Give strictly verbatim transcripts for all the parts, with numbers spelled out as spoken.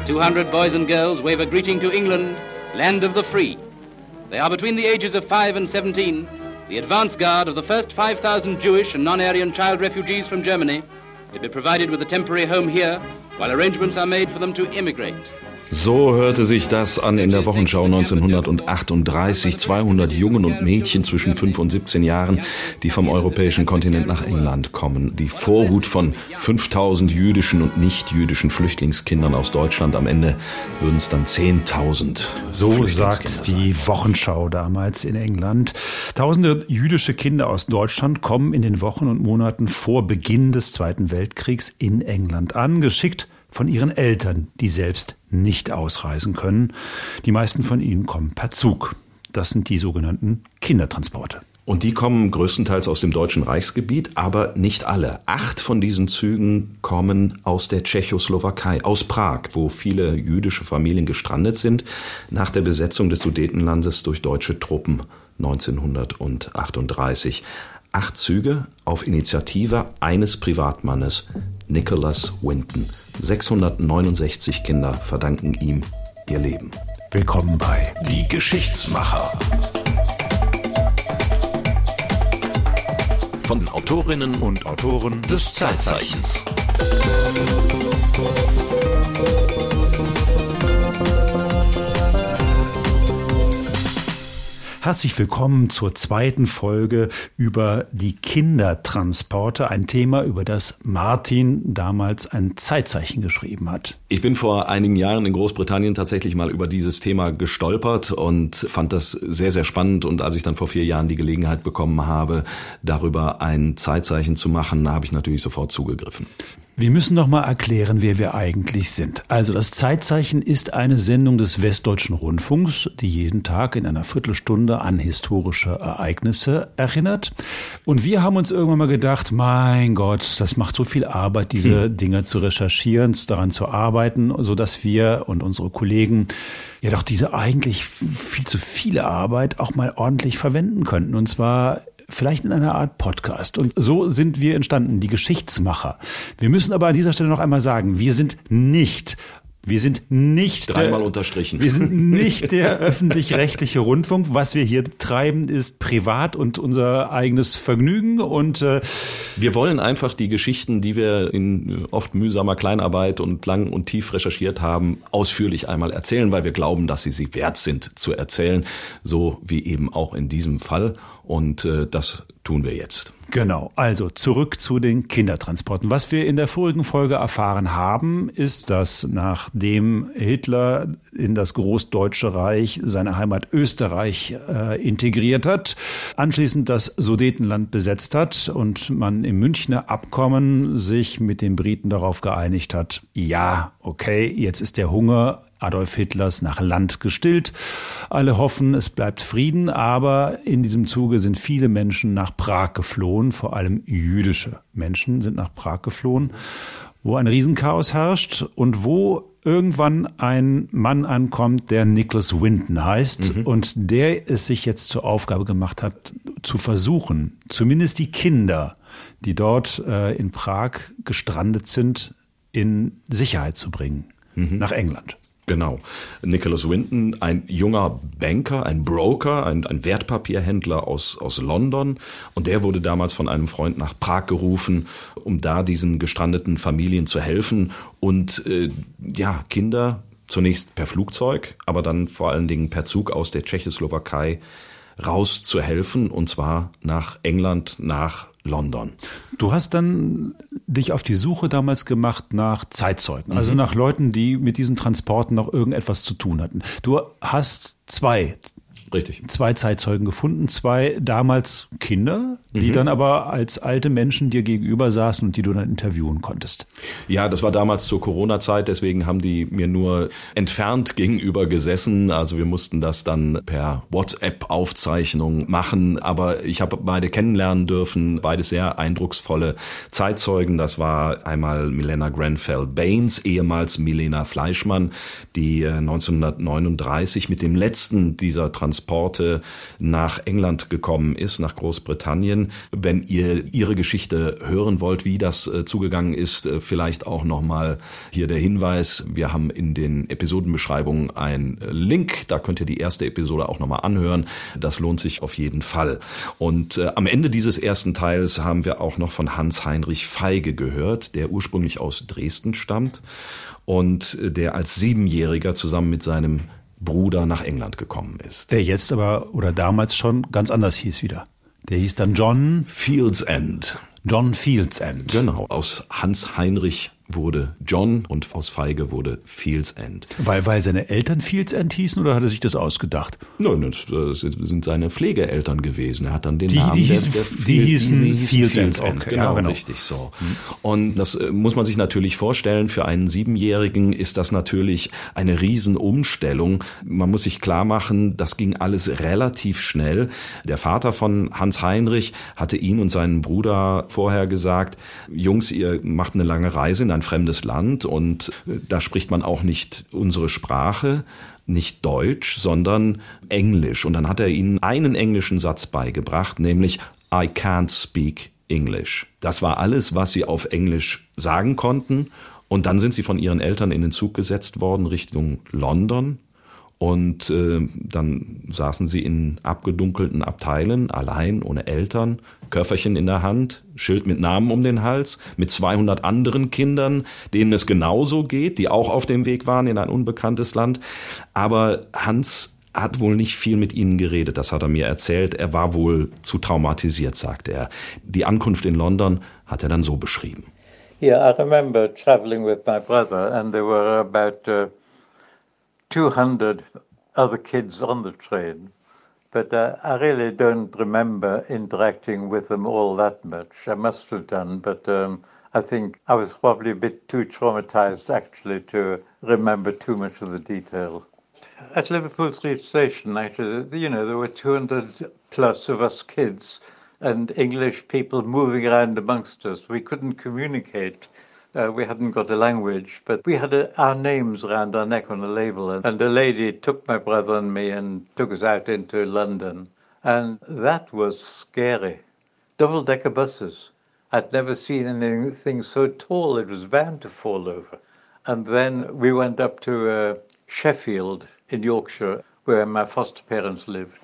two hundred boys and girls wave a greeting to England, land of the free. They are between the ages of five and seventeen, the advance guard of the first five thousand Jewish and non-Aryan child refugees from Germany. They'll be provided with a temporary home here, while arrangements are made for them to immigrate. So hörte sich das an in der Wochenschau neunzehnhundertachtunddreißig. zweihundert Jungen und Mädchen zwischen fünf und siebzehn Jahren, die vom europäischen Kontinent nach England kommen. Die Vorhut von fünftausend jüdischen und nicht-jüdischen Flüchtlingskindern aus Deutschland. Am Ende würden es dann zehntausend. So sagt die Wochenschau damals in England. Tausende jüdische Kinder aus Deutschland kommen in den Wochen und Monaten vor Beginn des Zweiten Weltkriegs in England an, geschickt von ihren Eltern, die selbst nicht ausreisen können. Die meisten von ihnen kommen per Zug. Das sind die sogenannten Kindertransporte. Und die kommen größtenteils aus dem Deutschen Reichsgebiet, aber nicht alle. Acht von diesen Zügen kommen aus der Tschechoslowakei, aus Prag, wo viele jüdische Familien gestrandet sind nach der Besetzung des Sudetenlandes durch deutsche Truppen neunzehnhundertachtunddreißig. Acht Züge auf Initiative eines Privatmannes, Nicholas Winton. sechshundertneunundsechzig Kinder verdanken ihm ihr Leben. Willkommen bei Die Geschichtsmacher. Von den Autorinnen und Autoren des Zeitzeichens. Herzlich willkommen zur zweiten Folge über die Kindertransporte, ein Thema, über das Martin damals ein Zeitzeichen geschrieben hat. Ich bin vor einigen Jahren in Großbritannien tatsächlich mal über dieses Thema gestolpert und fand das sehr, sehr spannend. Und als ich dann vor vier Jahren die Gelegenheit bekommen habe, darüber ein Zeitzeichen zu machen, habe ich natürlich sofort zugegriffen. Wir müssen noch mal erklären, wer wir eigentlich sind. Also das Zeitzeichen ist eine Sendung des Westdeutschen Rundfunks, die jeden Tag in einer Viertelstunde an historische Ereignisse erinnert. Und wir haben uns irgendwann mal gedacht, mein Gott, das macht so viel Arbeit, diese hm. Dinge zu recherchieren, daran zu arbeiten, so dass wir und unsere Kollegen ja doch diese eigentlich viel zu viele Arbeit auch mal ordentlich verwenden könnten. Und zwar vielleicht in einer Art Podcast. Und so sind wir entstanden, die Geschichtsmacher. Wir müssen aber an dieser Stelle noch einmal sagen, wir sind nicht Wir sind nicht dreimal der, unterstrichen. Wir sind nicht der öffentlich-rechtliche Rundfunk. Was wir hier treiben, ist privat und unser eigenes Vergnügen. Und äh, wir wollen einfach die Geschichten, die wir in oft mühsamer Kleinarbeit und lang und tief recherchiert haben, ausführlich einmal erzählen, weil wir glauben, dass sie sie wert sind zu erzählen, so wie eben auch in diesem Fall. Und äh, das tun wir jetzt. Genau, also zurück zu den Kindertransporten. Was wir in der vorigen Folge erfahren haben, ist, dass nachdem Hitler in das Großdeutsche Reich seine Heimat Österreich äh, integriert hat, anschließend das Sudetenland besetzt hat und man im Münchner Abkommen sich mit den Briten darauf geeinigt hat, ja, okay, jetzt ist der Hunger Adolf Hitlers nach Land gestillt. Alle hoffen, es bleibt Frieden, aber in diesem Zuge sind viele Menschen nach Prag geflohen, vor allem jüdische Menschen sind nach Prag geflohen, wo ein Riesenchaos herrscht und wo irgendwann ein Mann ankommt, der Nicholas Winton heißt mhm. und der es sich jetzt zur Aufgabe gemacht hat, zu versuchen, zumindest die Kinder, die dort äh, in Prag gestrandet sind, in Sicherheit zu bringen, mhm. nach England. Genau. Nicholas Winton, ein junger Banker, ein Broker, ein, ein Wertpapierhändler aus, aus London. Und der wurde damals von einem Freund nach Prag gerufen, um da diesen gestrandeten Familien zu helfen und äh, ja, Kinder zunächst per Flugzeug, aber dann vor allen Dingen per Zug aus der Tschechoslowakei rauszuhelfen, und zwar nach England, nach London. Du hast dann dich auf die Suche damals gemacht nach Zeitzeugen, also mhm. nach Leuten, die mit diesen Transporten noch irgendetwas zu tun hatten. Du hast zwei Richtig. Zwei Zeitzeugen gefunden, zwei damals Kinder, die mhm. dann aber als alte Menschen dir gegenüber saßen und die du dann interviewen konntest. Ja, das war damals zur Corona-Zeit, deswegen haben die mir nur entfernt gegenüber gesessen. Also wir mussten das dann per WhatsApp-Aufzeichnung machen, aber ich habe beide kennenlernen dürfen, beide sehr eindrucksvolle Zeitzeugen. Das war einmal Milena Grenfell-Baines, ehemals Milena Fleischmann, die neunzehnhundertneununddreißig mit dem letzten dieser Transporte Transporte nach England gekommen ist, nach Großbritannien. Wenn ihr ihre Geschichte hören wollt, wie das äh, zugegangen ist, äh, vielleicht auch nochmal hier der Hinweis, wir haben in den Episodenbeschreibungen einen äh, Link, da könnt ihr die erste Episode auch nochmal anhören. Das lohnt sich auf jeden Fall. Und äh, am Ende dieses ersten Teils haben wir auch noch von Hans-Heinrich Feige gehört, der ursprünglich aus Dresden stammt und äh, der als Siebenjähriger zusammen mit seinem Bruder nach England gekommen ist. Der jetzt aber oder damals schon ganz anders hieß wieder. Der hieß dann John Fields End. John Fields End. Genau, aus Hans Heinrich wurde John und aus Feige wurde Fields End. Weil, weil seine Eltern Fields End hießen oder hat er sich das ausgedacht? Nein, das, das sind seine Pflegeeltern gewesen. Er hat dann den die, Namen... Die hießen, der, der, die hießen, die hießen Fields, Fields End. End. Okay, genau, ja, genau, richtig so. Und das muss man sich natürlich vorstellen, für einen Siebenjährigen ist das natürlich eine Riesenumstellung. Man muss sich klar machen, das ging alles relativ schnell. Der Vater von Hans Heinrich hatte ihn und seinen Bruder vorher gesagt, Jungs, ihr macht eine lange Reise in ein fremdes Land und da spricht man auch nicht unsere Sprache, nicht Deutsch, sondern Englisch. Und dann hat er ihnen einen englischen Satz beigebracht, nämlich I can't speak English. Das war alles, was sie auf Englisch sagen konnten. Und dann sind sie von ihren Eltern in den Zug gesetzt worden Richtung London. Und äh, dann saßen sie in abgedunkelten Abteilen, allein, ohne Eltern, Köfferchen in der Hand, Schild mit Namen um den Hals, mit zweihundert anderen Kindern, denen es genauso geht, die auch auf dem Weg waren in ein unbekanntes Land. Aber Hans hat wohl nicht viel mit ihnen geredet, das hat er mir erzählt. Er war wohl zu traumatisiert, sagt er. Die Ankunft in London hat er dann so beschrieben. Yeah, I remember traveling with my brother and there were about... Uh two hundred other kids on the train, but uh, I really don't remember interacting with them all that much. I must have done, but um, I think I was probably a bit too traumatized actually to remember too much of the detail. At Liverpool Street Station, actually, you know, there were two hundred plus of us kids and English people moving around amongst us. We couldn't communicate. Uh, we hadn't got a language, but we had a, our names around our neck on a label. And, and a lady took my brother and me and took us out into London. And that was scary. Double-decker buses. I'd never seen anything so tall, it was bound to fall over. And then we went up to uh, Sheffield in Yorkshire, where my foster parents lived.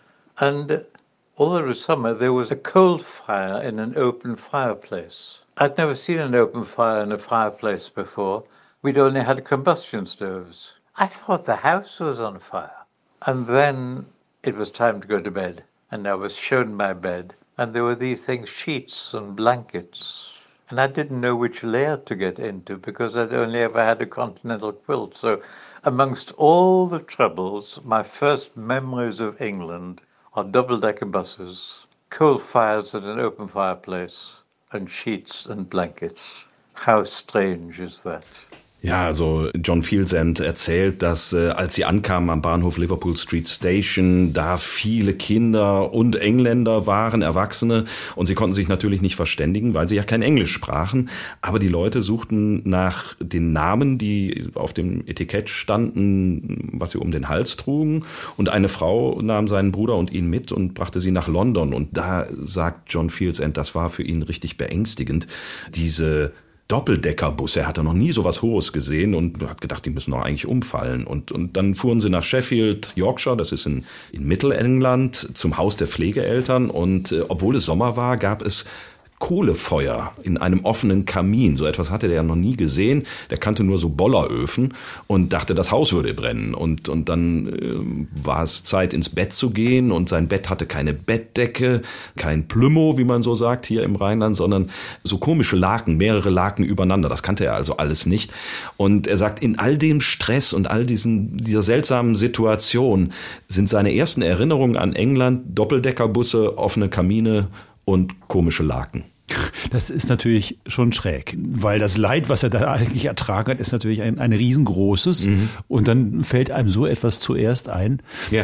And all over summer, there was a coal fire in an open fireplace. I'd never seen an open fire in a fireplace before. We'd only had combustion stoves. I thought the house was on fire. And then it was time to go to bed. And I was shown my bed. And there were these things, sheets and blankets. And I didn't know which layer to get into because I'd only ever had a continental quilt. So amongst all the troubles, my first memories of England are double-decker buses, coal fires at an open fireplace, and sheets and blankets. How strange is that? Ja, also John Fields End erzählt, dass äh, als sie ankamen am Bahnhof Liverpool Street Station, da viele Kinder und Engländer waren, Erwachsene, und sie konnten sich natürlich nicht verständigen, weil sie ja kein Englisch sprachen, aber die Leute suchten nach den Namen, die auf dem Etikett standen, was sie um den Hals trugen, und eine Frau nahm seinen Bruder und ihn mit und brachte sie nach London, und da sagt John Fields End, das war für ihn richtig beängstigend, diese Doppeldeckerbusse. Er hatte noch nie so was Hohes gesehen und hat gedacht, die müssen doch eigentlich umfallen. Und, und dann fuhren sie nach Sheffield, Yorkshire, das ist in, in Mittelengland, zum Haus der Pflegeeltern. Und äh, obwohl es Sommer war, gab es Kohlefeuer in einem offenen Kamin. So etwas hatte der ja noch nie gesehen. Der kannte nur so Bolleröfen und dachte, das Haus würde brennen. Und, und dann äh, war es Zeit, ins Bett zu gehen. Und sein Bett hatte keine Bettdecke, kein Plümo, wie man so sagt hier im Rheinland, sondern so komische Laken, mehrere Laken übereinander. Das kannte er also alles nicht. Und er sagt, in all dem Stress und all diesen, dieser seltsamen Situation sind seine ersten Erinnerungen an England Doppeldeckerbusse, offene Kamine und komische Laken. Das ist natürlich schon schräg, weil das Leid, was er da eigentlich ertragen hat, ist natürlich ein, ein riesengroßes. Mhm. Und dann fällt einem so etwas zuerst ein. Ja.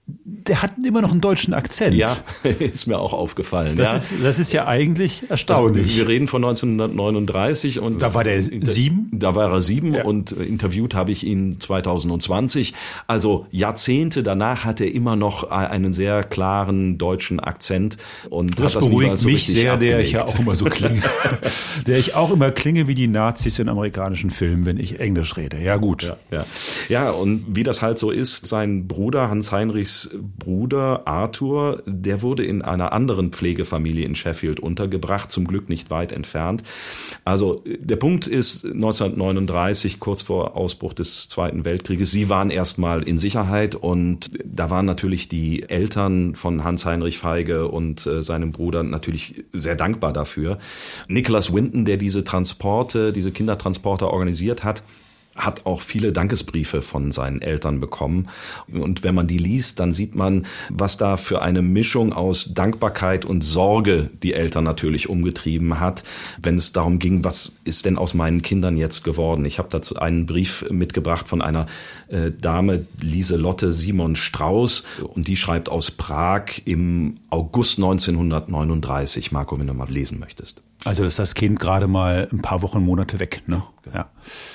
der hat immer noch einen deutschen Akzent. Ja, ist mir auch aufgefallen. Das, ja. ist, das ist ja eigentlich erstaunlich. Also wir reden von neunzehnhundertneununddreißig. Und da war der sieben? Da war er sieben ja. und interviewt habe ich ihn zweitausendzwanzig. Also Jahrzehnte danach hat er immer noch einen sehr klaren deutschen Akzent. Und das hat das beruhigt so mich sehr, abgelegt. der ich ja auch immer so klinge. der ich auch immer klinge wie die Nazis in amerikanischen Filmen, wenn ich Englisch rede. Ja gut. Ja, ja. ja, und wie das halt so ist, sein Bruder Hans-Heinrichs Bruder Arthur, der wurde in einer anderen Pflegefamilie in Sheffield untergebracht, zum Glück nicht weit entfernt. Also der Punkt ist, neunzehnhundertneununddreißig, kurz vor Ausbruch des Zweiten Weltkrieges, sie waren erstmal in Sicherheit und da waren natürlich die Eltern von Hans-Heinrich Feige und äh, seinem Bruder natürlich sehr dankbar dafür. Nicholas Winton, der diese Transporte, diese Kindertransporte organisiert hat, hat auch viele Dankesbriefe von seinen Eltern bekommen. Und wenn man die liest, dann sieht man, was da für eine Mischung aus Dankbarkeit und Sorge die Eltern natürlich umgetrieben hat, wenn es darum ging, was ist denn aus meinen Kindern jetzt geworden. Ich habe dazu einen Brief mitgebracht von einer äh, Dame, Lieselotte Simon Strauß, und die schreibt aus Prag im August neunzehnhundertneununddreißig. Marco, wenn du mal lesen möchtest. Also ist das Kind gerade mal ein paar Wochen, Monate weg, ne? Ja.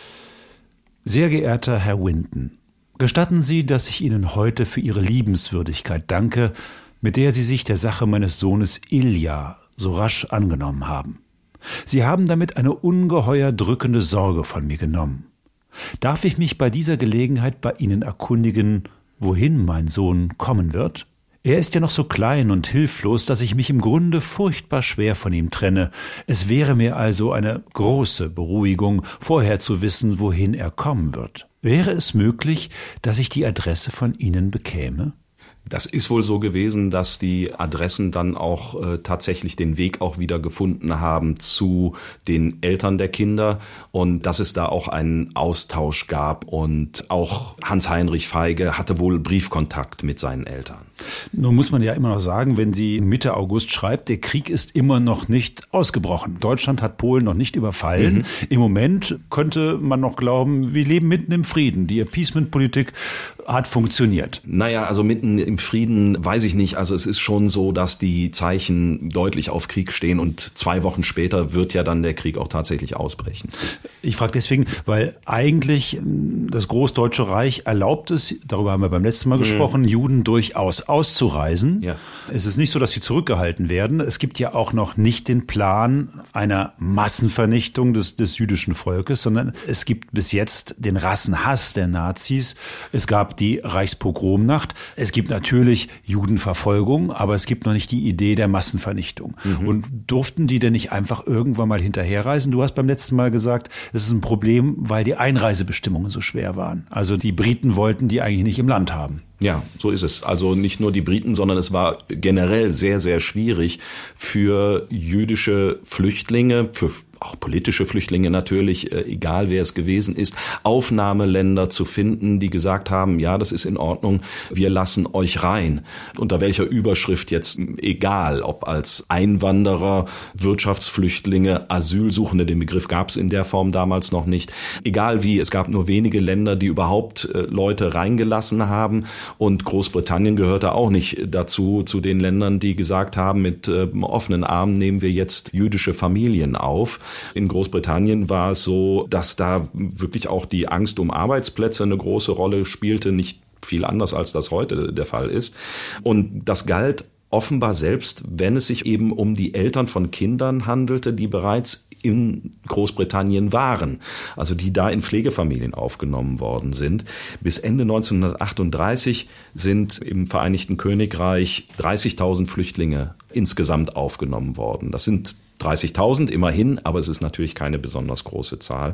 Sehr geehrter Herr Winton, gestatten Sie, dass ich Ihnen heute für Ihre Liebenswürdigkeit danke, mit der Sie sich der Sache meines Sohnes Ilja so rasch angenommen haben. Sie haben damit eine ungeheuer drückende Sorge von mir genommen. Darf ich mich bei dieser Gelegenheit bei Ihnen erkundigen, wohin mein Sohn kommen wird? Er ist ja noch so klein und hilflos, dass ich mich im Grunde furchtbar schwer von ihm trenne. Es wäre mir also eine große Beruhigung, vorher zu wissen, wohin er kommen wird. Wäre es möglich, dass ich die Adresse von Ihnen bekäme? Das ist wohl so gewesen, dass die Adressen dann auch äh, tatsächlich den Weg auch wieder gefunden haben zu den Eltern der Kinder und dass es da auch einen Austausch gab und auch Hans-Heinrich Feige hatte wohl Briefkontakt mit seinen Eltern. Nun muss man ja immer noch sagen, wenn sie Mitte August schreibt, der Krieg ist immer noch nicht ausgebrochen. Deutschland hat Polen noch nicht überfallen. Mhm. Im Moment könnte man noch glauben, wir leben mitten im Frieden. Die Appeasement-Politik hat funktioniert. Naja, also mitten im Frieden weiß ich nicht. Also es ist schon so, dass die Zeichen deutlich auf Krieg stehen und zwei Wochen später wird ja dann der Krieg auch tatsächlich ausbrechen. Ich frage deswegen, weil eigentlich das Großdeutsche Reich erlaubt es, darüber haben wir beim letzten Mal mhm. gesprochen, Juden durchaus auszureisen. Ja. Es ist nicht so, dass sie zurückgehalten werden. Es gibt ja auch noch nicht den Plan einer Massenvernichtung des, des jüdischen Volkes, sondern es gibt bis jetzt den Rassenhass der Nazis. Es gab die Reichspogromnacht. Es gibt natürlich Judenverfolgung, aber es gibt noch nicht die Idee der Massenvernichtung. Mhm. Und durften die denn nicht einfach irgendwann mal hinterherreisen? Du hast beim letzten Mal gesagt, es ist ein Problem, weil die Einreisebestimmungen so schwer waren. Also die Briten wollten die eigentlich nicht im Land haben. Ja, so ist es. Also nicht nur die Briten, sondern es war generell sehr, sehr schwierig für jüdische Flüchtlinge, für auch politische Flüchtlinge natürlich, egal wer es gewesen ist, Aufnahmeländer zu finden, die gesagt haben, ja, das ist in Ordnung, wir lassen euch rein. Unter welcher Überschrift jetzt, egal, ob als Einwanderer, Wirtschaftsflüchtlinge, Asylsuchende, den Begriff gab es in der Form damals noch nicht. Egal wie, es gab nur wenige Länder, die überhaupt Leute reingelassen haben und Großbritannien gehörte auch nicht dazu, zu den Ländern, die gesagt haben, mit äh, offenen Armen nehmen wir jetzt jüdische Familien auf. In Großbritannien war es so, dass da wirklich auch die Angst um Arbeitsplätze eine große Rolle spielte, nicht viel anders als das heute der Fall ist. Und das galt offenbar selbst, wenn es sich eben um die Eltern von Kindern handelte, die bereits in Großbritannien waren, also die da in Pflegefamilien aufgenommen worden sind. Bis Ende neunzehnhundertachtunddreißig sind im Vereinigten Königreich dreißigtausend Flüchtlinge insgesamt aufgenommen worden. Das sind dreißigtausend immerhin, aber es ist natürlich keine besonders große Zahl.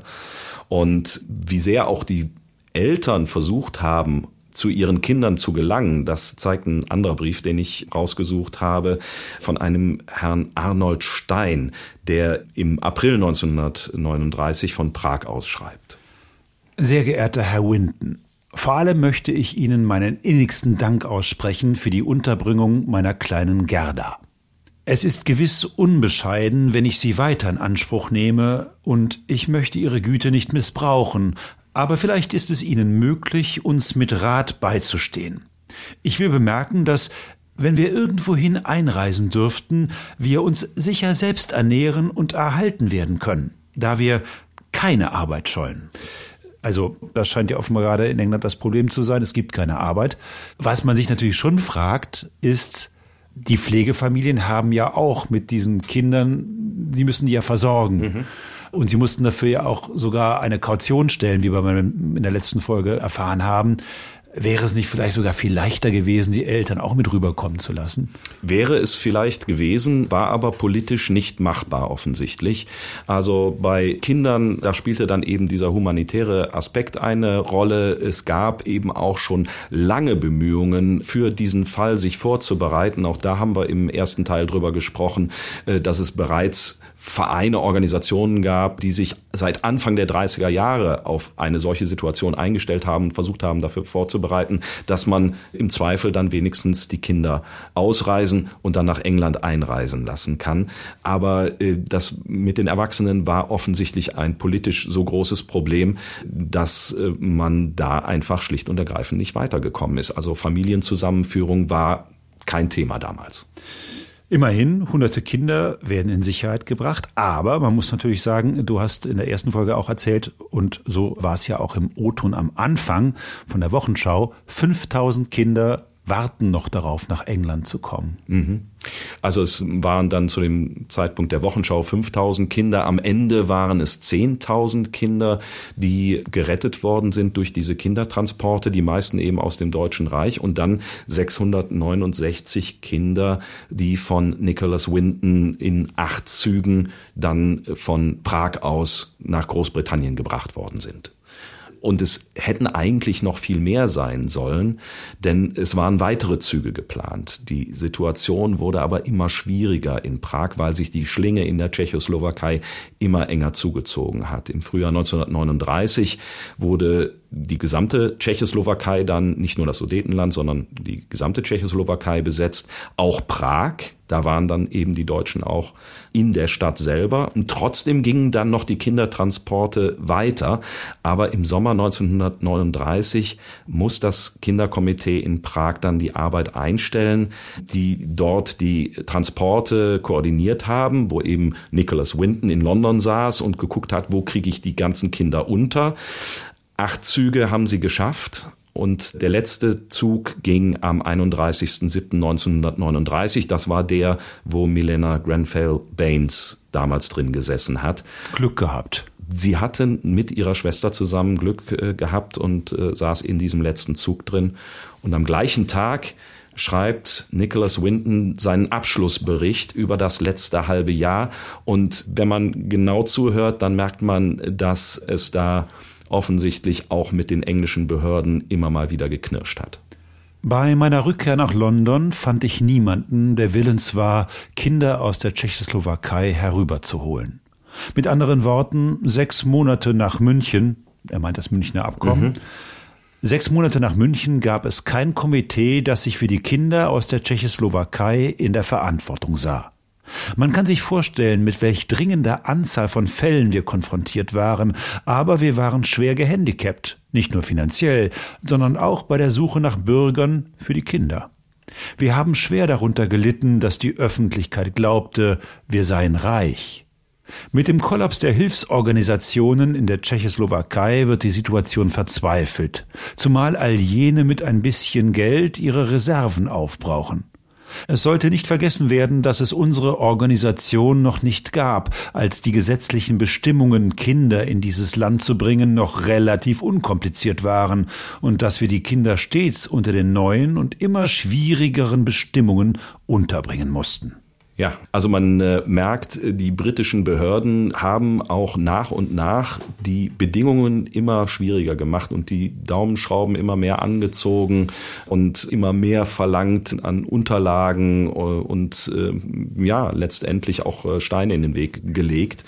Und wie sehr auch die Eltern versucht haben, zu ihren Kindern zu gelangen, das zeigt ein anderer Brief, den ich rausgesucht habe, von einem Herrn Arnold Stein, der im April neunzehnhundertneununddreißig von Prag aus schreibt. Sehr geehrter Herr Winton, vor allem möchte ich Ihnen meinen innigsten Dank aussprechen für die Unterbringung meiner kleinen Gerda. Es ist gewiss unbescheiden, wenn ich Sie weiter in Anspruch nehme, und ich möchte Ihre Güte nicht missbrauchen, aber vielleicht ist es Ihnen möglich, uns mit Rat beizustehen. Ich will bemerken, dass, wenn wir irgendwohin einreisen dürften, wir uns sicher selbst ernähren und erhalten werden können, da wir keine Arbeit scheuen. Also das scheint ja offenbar gerade in England das Problem zu sein, es gibt keine Arbeit. Was man sich natürlich schon fragt, ist, die Pflegefamilien haben ja auch mit diesen Kindern, die müssen die ja versorgen. Mhm. Und sie mussten dafür ja auch sogar eine Kaution stellen, wie wir in der letzten Folge erfahren haben. Wäre es nicht vielleicht sogar viel leichter gewesen, die Eltern auch mit rüberkommen zu lassen? Wäre es vielleicht gewesen, war aber politisch nicht machbar offensichtlich. Also bei Kindern, da spielte dann eben dieser humanitäre Aspekt eine Rolle. Es gab eben auch schon lange Bemühungen für diesen Fall, sich vorzubereiten. Auch da haben wir im ersten Teil drüber gesprochen, dass es bereits Vereine, Organisationen gab, die sich seit Anfang der dreißiger Jahre auf eine solche Situation eingestellt haben und versucht haben, dafür vorzubereiten, dass man im Zweifel dann wenigstens die Kinder ausreisen und dann nach England einreisen lassen kann. Aber äh, das mit den Erwachsenen war offensichtlich ein politisch so großes Problem, dass äh, man da einfach schlicht und ergreifend nicht weitergekommen ist. Also Familienzusammenführung war kein Thema damals. Immerhin, hunderte Kinder werden in Sicherheit gebracht, aber man muss natürlich sagen, du hast in der ersten Folge auch erzählt, und so war es ja auch im O-Ton am Anfang von der Wochenschau, fünftausend Kinder warten noch darauf, nach England zu kommen. Mhm. Also es waren dann zu dem Zeitpunkt der Wochenschau fünftausend Kinder. Am Ende waren es zehntausend Kinder, die gerettet worden sind durch diese Kindertransporte, die meisten eben aus dem Deutschen Reich, und dann sechshundertneunundsechzig Kinder, die von Nicholas Winton in acht Zügen dann von Prag aus nach Großbritannien gebracht worden sind. Und es hätten eigentlich noch viel mehr sein sollen, denn es waren weitere Züge geplant. Die Situation wurde aber immer schwieriger in Prag, weil sich die Schlinge in der Tschechoslowakei immer enger zugezogen hat. Im Frühjahr neunzehnhundertneununddreißig wurde die gesamte Tschechoslowakei dann, nicht nur das Sudetenland, sondern die gesamte Tschechoslowakei besetzt, auch Prag. Da waren dann eben die Deutschen auch in der Stadt selber. Und trotzdem gingen dann noch die Kindertransporte weiter. Aber im Sommer neunzehnhundertneununddreißig muss das Kinderkomitee in Prag dann die Arbeit einstellen, die dort die Transporte koordiniert haben, wo eben Nicholas Winton in London saß und geguckt hat, wo kriege ich die ganzen Kinder unter. Acht Züge haben sie geschafft. Und der letzte Zug ging am einunddreißigsten siebten neunzehnhundertneununddreißig. Das war der, wo Milena Grenfell Baines damals drin gesessen hat. Glück gehabt. Sie hatte mit ihrer Schwester zusammen Glück äh, gehabt und äh, saß in diesem letzten Zug drin. Und am gleichen Tag schreibt Nicholas Winton seinen Abschlussbericht über das letzte halbe Jahr. Und wenn man genau zuhört, dann merkt man, dass es da offensichtlich auch mit den englischen Behörden immer mal wieder geknirscht hat. Bei meiner Rückkehr nach London fand ich niemanden, der willens war, Kinder aus der Tschechoslowakei herüberzuholen. Mit anderen Worten, sechs Monate nach München, er meint das Münchner Abkommen, mhm. sechs Monate nach München gab es kein Komitee, das sich für die Kinder aus der Tschechoslowakei in der Verantwortung sah. Man kann sich vorstellen, mit welch dringender Anzahl von Fällen wir konfrontiert waren, aber wir waren schwer gehandicapt, nicht nur finanziell, sondern auch bei der Suche nach Bürgern für die Kinder. Wir haben schwer darunter gelitten, dass die Öffentlichkeit glaubte, wir seien reich. Mit dem Kollaps der Hilfsorganisationen in der Tschechoslowakei wird die Situation verzweifelt, zumal all jene mit ein bisschen Geld ihre Reserven aufbrauchen. Es sollte nicht vergessen werden, dass es unsere Organisation noch nicht gab, als die gesetzlichen Bestimmungen, Kinder in dieses Land zu bringen, noch relativ unkompliziert waren und dass wir die Kinder stets unter den neuen und immer schwierigeren Bestimmungen unterbringen mussten. Ja, also man äh, merkt, die britischen Behörden haben auch nach und nach die Bedingungen immer schwieriger gemacht und die Daumenschrauben immer mehr angezogen und immer mehr verlangt an Unterlagen und äh, ja, letztendlich auch äh, Steine in den Weg gelegt,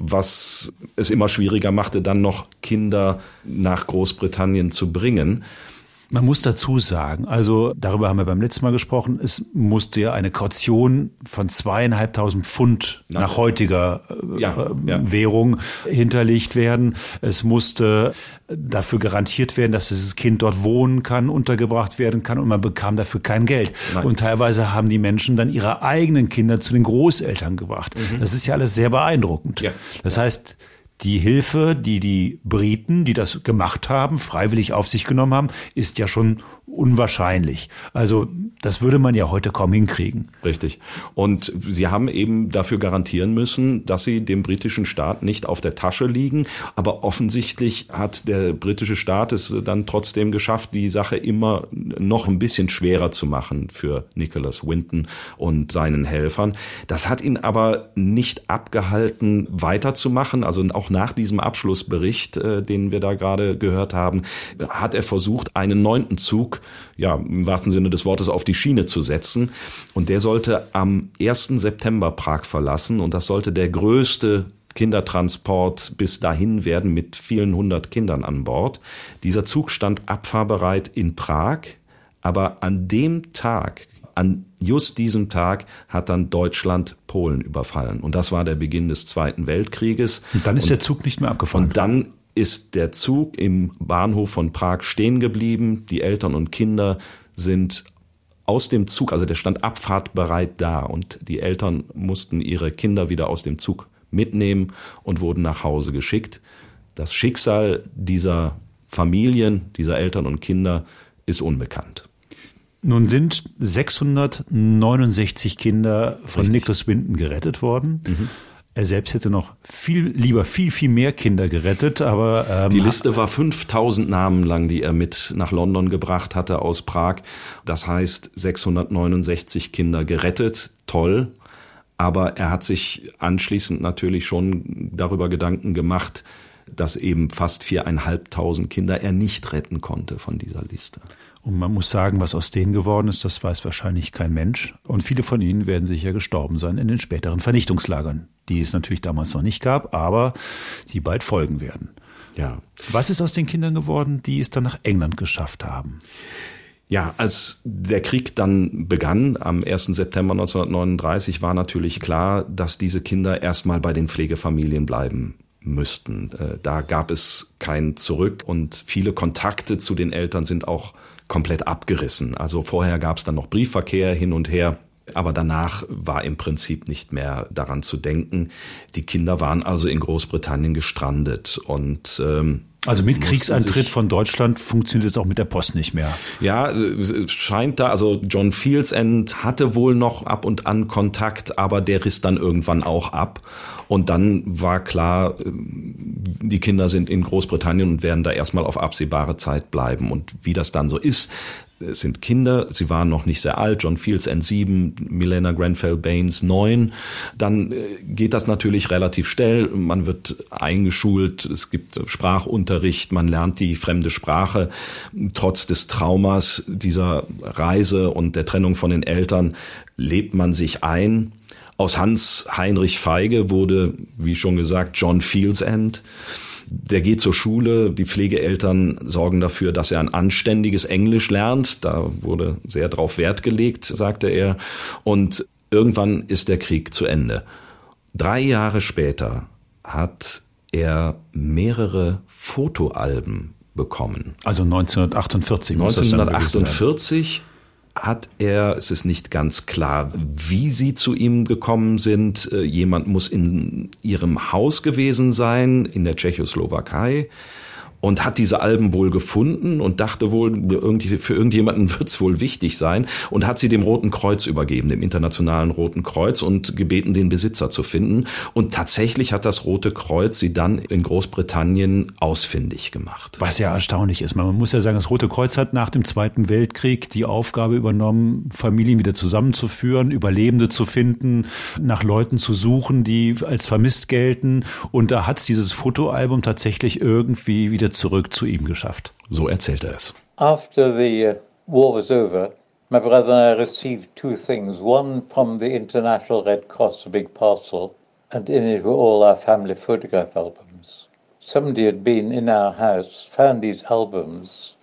was es immer schwieriger machte, dann noch Kinder nach Großbritannien zu bringen. Man muss dazu sagen, also darüber haben wir beim letzten Mal gesprochen, es musste ja eine Kaution von zweieinhalbtausend Pfund nach, nach heutiger äh, ja, ja. Währung hinterlegt werden. Es musste dafür garantiert werden, dass dieses Kind dort wohnen kann, untergebracht werden kann und man bekam dafür kein Geld. Nein. Und teilweise haben die Menschen dann ihre eigenen Kinder zu den Großeltern gebracht. Mhm. Das ist ja alles sehr beeindruckend. Ja. Das ja. heißt, die Hilfe, die die Briten, die das gemacht haben, freiwillig auf sich genommen haben, ist ja schon unwahrscheinlich. Also das würde man ja heute kaum hinkriegen. Richtig. Und sie haben eben dafür garantieren müssen, dass sie dem britischen Staat nicht auf der Tasche liegen. Aber offensichtlich hat der britische Staat es dann trotzdem geschafft, die Sache immer noch ein bisschen schwerer zu machen für Nicholas Winton und seinen Helfern. Das hat ihn aber nicht abgehalten, weiterzumachen. Also auch nach diesem Abschlussbericht, äh, den wir da gerade gehört haben, hat er versucht, einen neunten Zug, ja, im wahrsten Sinne des Wortes, auf die Schiene zu setzen. Und der sollte am ersten September Prag verlassen. Und das sollte der größte Kindertransport bis dahin werden mit vielen hundert Kindern an Bord. Dieser Zug stand abfahrbereit in Prag. Aber an dem Tag, an just diesem Tag, hat dann Deutschland Polen überfallen. Und das war der Beginn des Zweiten Weltkrieges. Und dann ist und, der Zug nicht mehr abgefahren. Und dann ist der Zug im Bahnhof von Prag stehen geblieben. Die Eltern und Kinder sind aus dem Zug, also der stand abfahrtbereit da und die Eltern mussten ihre Kinder wieder aus dem Zug mitnehmen und wurden nach Hause geschickt. Das Schicksal dieser Familien, dieser Eltern und Kinder ist unbekannt. Nun sind sechshundertneunundsechzig Kinder von Richtig. Nicholas Winton gerettet worden. Mhm. Er selbst hätte noch viel lieber viel, viel mehr Kinder gerettet, aber ähm, die Liste war fünftausend Namen lang, die er mit nach London gebracht hatte aus Prag. Das heißt sechshundertneunundsechzig Kinder gerettet, toll. Aber er hat sich anschließend natürlich schon darüber Gedanken gemacht, dass eben fast viereinhalbtausend Kinder er nicht retten konnte von dieser Liste. Und man muss sagen, was aus denen geworden ist, das weiß wahrscheinlich kein Mensch. Und viele von ihnen werden sicher gestorben sein in den späteren Vernichtungslagern, die es natürlich damals noch nicht gab, aber die bald folgen werden. Ja. Was ist aus den Kindern geworden, die es dann nach England geschafft haben? Ja, als der Krieg dann begann, am ersten September neunzehnhundertneununddreißig, war natürlich klar, dass diese Kinder erstmal bei den Pflegefamilien bleiben müssten. Da gab es kein Zurück und viele Kontakte zu den Eltern sind auch komplett abgerissen. Also vorher gab es dann noch Briefverkehr hin und her, aber danach war im Prinzip nicht mehr daran zu denken. Die Kinder waren also in Großbritannien gestrandet und ähm, also mit Kriegsantritt von Deutschland funktioniert es auch mit der Post nicht mehr. Ja, es scheint da, also John Field's-End hatte wohl noch ab und an Kontakt, aber der riss dann irgendwann auch ab. Und dann war klar, die Kinder sind in Großbritannien und werden da erstmal auf absehbare Zeit bleiben. Und wie das dann so ist, es sind Kinder, sie waren noch nicht sehr alt, John Field's-End sieben, Milena Grenfell Baines neun. Dann geht das natürlich relativ schnell, man wird eingeschult, es gibt Sprachunterricht, man lernt die fremde Sprache. Trotz des Traumas dieser Reise und der Trennung von den Eltern lebt man sich ein. Aus Hans Heinrich Feige wurde, wie schon gesagt, John Field's-End. Der geht zur Schule, die Pflegeeltern sorgen dafür, dass er ein anständiges Englisch lernt. Da wurde sehr drauf Wert gelegt, sagte er. Und irgendwann ist der Krieg zu Ende. Drei Jahre später hat er mehrere Fotoalben bekommen. Also neunzehnhundertachtundvierzig. neunzehnhundertachtundvierzig hat er, es ist nicht ganz klar, wie sie zu ihm gekommen sind. Jemand muss in ihrem Haus gewesen sein, in der Tschechoslowakei, und hat diese Alben wohl gefunden und dachte wohl, für irgendjemanden wird es wohl wichtig sein, und hat sie dem Roten Kreuz übergeben, dem Internationalen Roten Kreuz, und gebeten, den Besitzer zu finden. Und tatsächlich hat das Rote Kreuz sie dann in Großbritannien ausfindig gemacht. Was ja erstaunlich ist. Man muss ja sagen, das Rote Kreuz hat nach dem Zweiten Weltkrieg die Aufgabe übernommen, Familien wieder zusammenzuführen, Überlebende zu finden, nach Leuten zu suchen, die als vermisst gelten. Und da hat es dieses Fotoalbum tatsächlich irgendwie wieder zurück zu ihm geschafft. So erzählt er es. After the war was over, my brother and I received two things. One from the International Red Cross, a big parcel, and in it were all our family photograph albums. Somebody had been in our house, found these albums,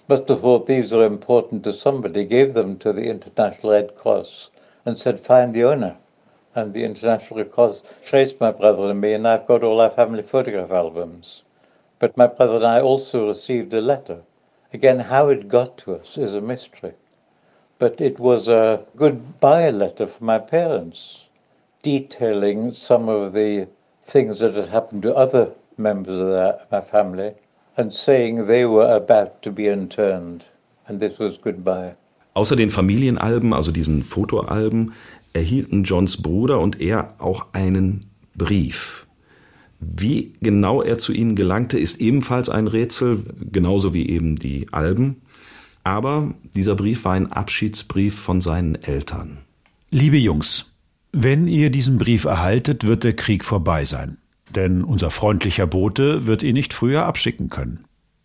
must have thought these are important to somebody, gave them to the International Red Cross and said, find the owner. And the International Red Cross traced my brother and me, and I've got all our family photograph albums. But my brother and I also received a letter. Again, how it got to us is a mystery. But it was a goodbye letter for my parents, detailing some of the things that had happened to other members of the, my family, and saying they were about to be interned, and this was goodbye. Außer den Familienalben, also diesen Fotoalben, erhielten Johns Bruder und er auch einen Brief. Wie genau er zu ihnen gelangte, ist ebenfalls ein Rätsel, genauso wie eben die Alben. Aber dieser Brief war ein Abschiedsbrief von seinen Eltern. Liebe Jungs, wenn ihr diesen Brief erhaltet, wird der Krieg vorbei sein. Denn unser freundlicher Bote wird ihn nicht früher abschicken können.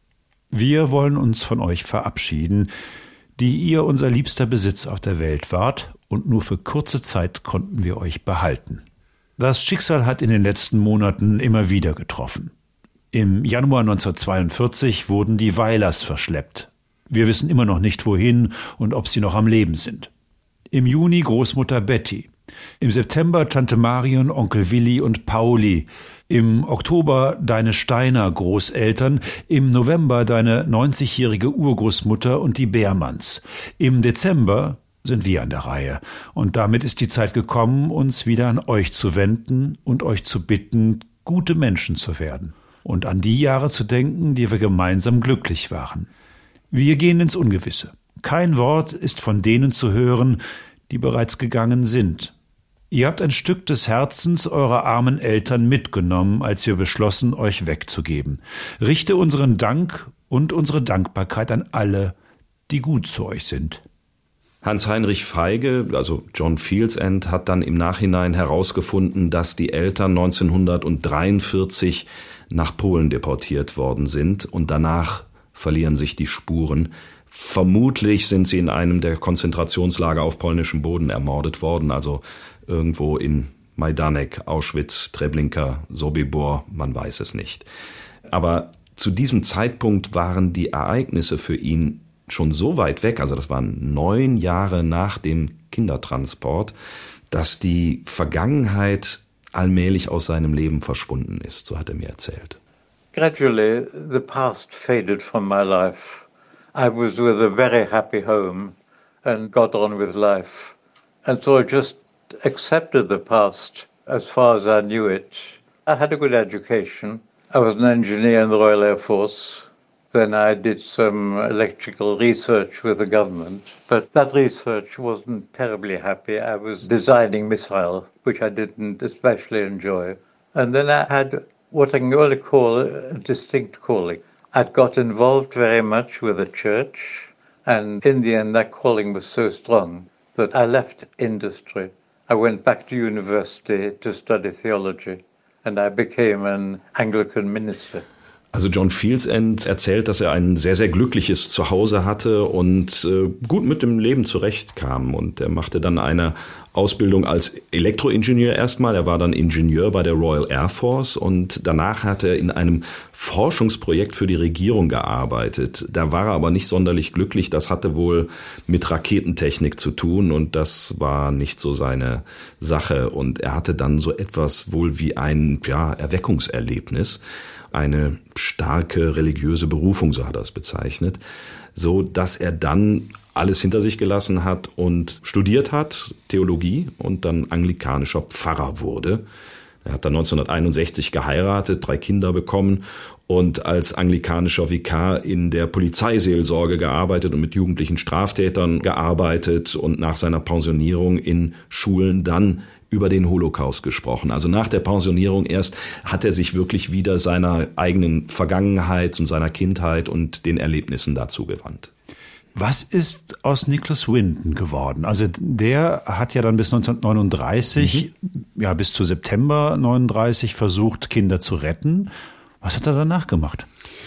Wir wollen uns von euch verabschieden, die ihr unser liebster Besitz auf der Welt wart, und nur für kurze Zeit konnten wir euch behalten. Das Schicksal hat in den letzten Monaten immer wieder getroffen. Im Januar neunzehnhundertzweiundvierzig wurden die Weilers verschleppt. Wir wissen immer noch nicht wohin und ob sie noch am Leben sind. Im Juni Großmutter Betty. Im September Tante Marion, Onkel Willi und Pauli. Im Oktober deine Steiner Großeltern. Im November deine neunzigjährige Urgroßmutter und die Beermanns. Im Dezember sind wir an der Reihe. Und damit ist die Zeit gekommen, uns wieder an euch zu wenden und euch zu bitten, gute Menschen zu werden. Und an die Jahre zu denken, die wir gemeinsam glücklich waren. Wir gehen ins Ungewisse. Kein Wort ist von denen zu hören, die bereits gegangen sind. Ihr habt ein Stück des Herzens eurer armen Eltern mitgenommen, als wir beschlossen, euch wegzugeben. Richte unseren Dank und unsere Dankbarkeit an alle, die gut zu euch sind. Hans-Heinrich Feige, also John Field's-End, hat dann im Nachhinein herausgefunden, dass die Eltern neunzehnhundertdreiundvierzig nach Polen deportiert worden sind und danach verlieren sich die Spuren. Vermutlich sind sie in einem der Konzentrationslager auf polnischem Boden ermordet worden, also irgendwo in Majdanek, Auschwitz, Treblinka, Sobibor, man weiß es nicht. Aber zu diesem Zeitpunkt waren die Ereignisse für ihn schon so weit weg, also das waren neun Jahre nach dem Kindertransport, dass die Vergangenheit allmählich aus seinem Leben verschwunden ist, so hat er mir erzählt. Gradually, the past faded from my life. I was with a very happy home and got on with life. And so I just accepted the past as far as I knew it. I had a good education. I was an engineer in the Royal Air Force. Then I did some electrical research with the government. But that research wasn't terribly happy. I was designing missiles, which I didn't especially enjoy. And then I had what I can only call a distinct calling. I'd got involved very much with the church, and in the end that calling was so strong that I left industry. I went back to university to study theology, and I became an Anglican minister. Also John Field's-End erzählt, dass er ein sehr, sehr glückliches Zuhause hatte und äh, gut mit dem Leben zurechtkam. Und er machte dann eine Ausbildung als Elektroingenieur erstmal. Er war dann Ingenieur bei der Royal Air Force und danach hat er in einem Forschungsprojekt für die Regierung gearbeitet. Da war er aber nicht sonderlich glücklich. Das hatte wohl mit Raketentechnik zu tun und das war nicht so seine Sache. Und er hatte dann so etwas wohl wie ein ja, Erweckungserlebnis. Eine starke religiöse Berufung, so hat er es bezeichnet, so dass er dann alles hinter sich gelassen hat und studiert hat, Theologie, und dann anglikanischer Pfarrer wurde. Er hat dann neunzehnhunderteinundsechzig geheiratet, drei Kinder bekommen und als anglikanischer Vikar in der Polizeiseelsorge gearbeitet und mit jugendlichen Straftätern gearbeitet und nach seiner Pensionierung in Schulen dann über den Holocaust gesprochen. Also nach der Pensionierung erst hat er sich wirklich wieder seiner eigenen Vergangenheit und seiner Kindheit und den Erlebnissen dazu gewandt. Was ist aus Nicholas Winton geworden? Also der hat ja dann bis neunzehnhundertneununddreißig, mhm. ja bis zu September neununddreißig versucht, Kinder zu retten. Was hat er danach gemacht?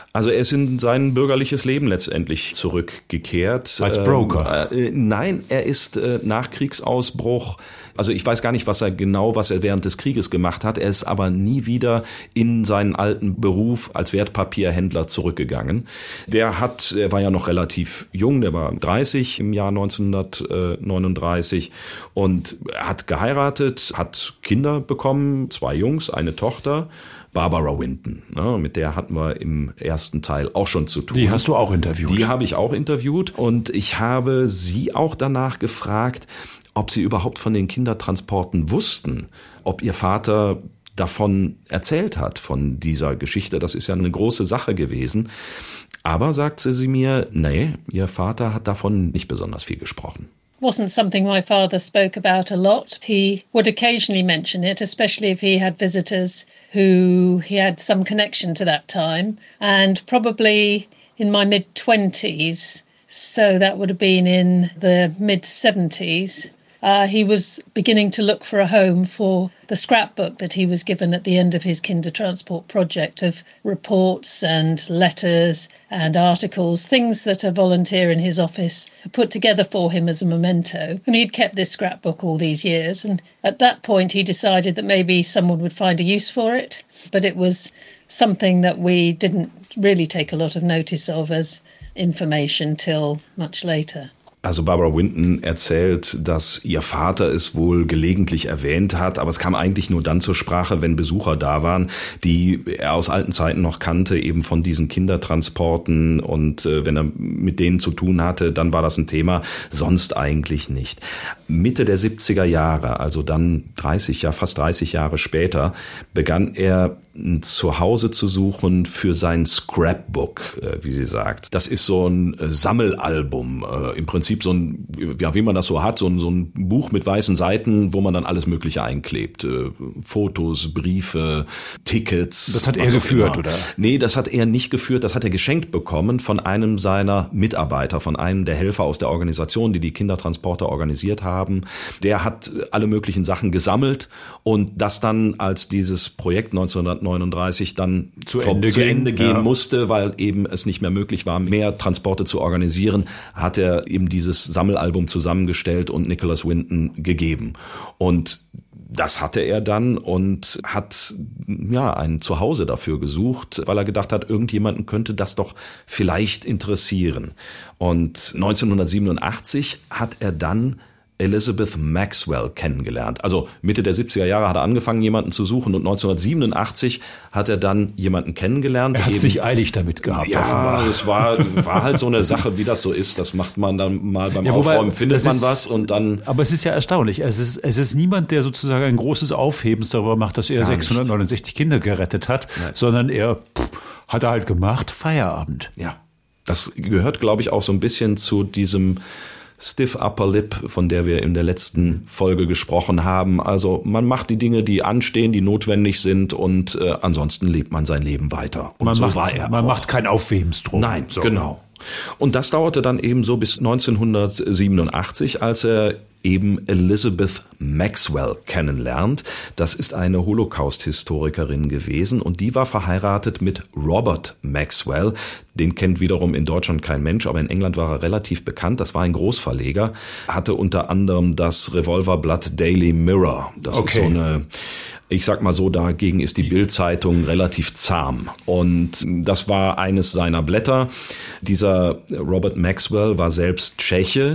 Also er ist in sein bürgerliches Leben letztendlich zurückgekehrt. Als Broker? Ähm, äh, nein, er ist äh, nach Kriegsausbruch, also ich weiß gar nicht, was er genau, was er während des Krieges gemacht hat. Er ist aber nie wieder in seinen alten Beruf als Wertpapierhändler zurückgegangen. Der hat, er war ja noch relativ jung, der war dreißig im Jahr neunzehnhundertneununddreißig und hat geheiratet, hat Kinder bekommen, zwei Jungs, eine Tochter. Barbara Winton, ne, mit der hatten wir im ersten Teil auch schon zu tun. Die hast du auch interviewt. Die habe ich auch interviewt und ich habe sie auch danach gefragt, ob sie überhaupt von den Kindertransporten wussten, ob ihr Vater davon erzählt hat, von dieser Geschichte. Das ist ja eine große Sache gewesen. Aber, sagte sie mir, nee, ihr Vater hat davon nicht besonders viel gesprochen. Wasn't something my father spoke about a lot. He would occasionally mention it, especially if he had visitors who he had some connection to that time. And probably in my mid-twenties, so that would have been in the mid-seventies, uh, he was beginning to look for a home for the scrapbook that he was given at the end of his Kindertransport project of reports and letters and articles, things that a volunteer in his office had put together for him as a memento. And he'd kept this scrapbook all these years. And at that point, he decided that maybe someone would find a use for it. But it was something that we didn't really take a lot of notice of as information till much later. Also Barbara Winton erzählt, dass ihr Vater es wohl gelegentlich erwähnt hat, aber es kam eigentlich nur dann zur Sprache, wenn Besucher da waren, die er aus alten Zeiten noch kannte, eben von diesen Kindertransporten, und äh, wenn er mit denen zu tun hatte, dann war das ein Thema, sonst eigentlich nicht. Mitte der siebziger Jahre, also dann dreißig, ja fast dreißig Jahre später, begann er ein Zuhause zu suchen für sein Scrapbook, äh, wie sie sagt. Das ist so ein äh, Sammelalbum, äh, im Prinzip so ein, ja, wie man das so hat, so ein, so ein Buch mit weißen Seiten, wo man dann alles Mögliche einklebt. Äh, Fotos, Briefe, Tickets. Das hat er geführt, immer. oder? Nee, das hat er nicht geführt. Das hat er geschenkt bekommen von einem seiner Mitarbeiter, von einem der Helfer aus der Organisation, die die Kindertransporte organisiert haben. Der hat alle möglichen Sachen gesammelt und das dann, als dieses Projekt neunzehnhundertneununddreißig dann zu vor, Ende, zu gehen, Ende gehen ja. musste, weil eben es nicht mehr möglich war, mehr Transporte zu organisieren, hat er eben dieses Sammelalbum zusammengestellt und Nicholas Winton gegeben. Und das hatte er dann und hat ja ein Zuhause dafür gesucht, weil er gedacht hat, irgendjemanden könnte das doch vielleicht interessieren. Und neunzehnhundertsiebenundachtzig hat er dann Elizabeth Maxwell kennengelernt. Also Mitte der siebziger Jahre hat er angefangen, jemanden zu suchen, und neunzehnhundertsiebenundachtzig hat er dann jemanden kennengelernt. Er hat eben, sich eilig damit gehabt. ja, offenbar. das war, war halt so eine Sache, wie das so ist. Das macht man dann mal beim Ja, wobei, Aufräumen, findet das man ist- was und dann... Aber es ist ja erstaunlich. Es ist, es ist niemand, der sozusagen ein großes Aufhebens darüber macht, dass er Gar nicht. sechshundertneunundsechzig Kinder gerettet hat, Nein. sondern er pff, hat er halt gemacht, Feierabend. Ja, das gehört, glaube ich, auch so ein bisschen zu diesem Stiff Upper Lip, von der wir in der letzten Folge gesprochen haben. Also man macht die Dinge, die anstehen, die notwendig sind, und äh, ansonsten lebt man sein Leben weiter. Und Man, so macht, war er man auch. macht kein Aufhebens drum. Nein, So. genau. Und das dauerte dann eben so bis neunzehnhundertsiebenundachtzig, als er eben Elizabeth Maxwell kennenlernt. Das ist eine Holocaust-Historikerin gewesen und die war verheiratet mit Robert Maxwell. Den kennt wiederum in Deutschland kein Mensch, aber in England war er relativ bekannt. Das war ein Großverleger, hatte unter anderem das Revolverblatt Daily Mirror. Das Okay. ist so eine... Ich sag mal so, dagegen ist die Bild-Zeitung relativ zahm. Und das war eines seiner Blätter. Dieser Robert Maxwell war selbst Tscheche,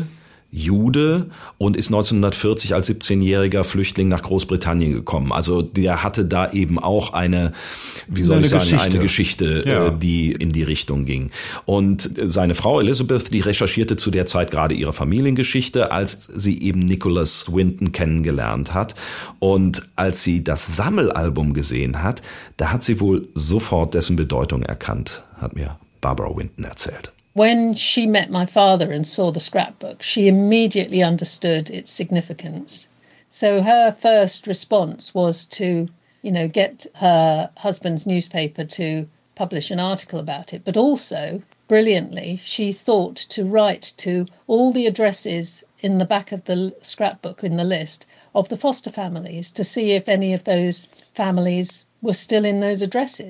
Jude und ist neunzehnhundertvierzig als siebzehnjähriger Flüchtling nach Großbritannien gekommen. Also der hatte da eben auch eine, wie soll Eine ich sagen, Geschichte. eine Geschichte, Ja. äh, die in die Richtung ging. Und seine Frau Elizabeth, die recherchierte zu der Zeit gerade ihre Familiengeschichte, als sie eben Nicholas Winton kennengelernt hat. Und als sie das Sammelalbum gesehen hat, da hat sie wohl sofort dessen Bedeutung erkannt, hat mir Barbara Winton erzählt. When she met my father and saw the scrapbook, she immediately understood its significance. So her first response was to, you know, get her husband's newspaper to publish an article about it. But also, brilliantly, she thought to write to all the addresses in the back of the scrapbook in the list of the foster families to see if any of those families were still in those addresses.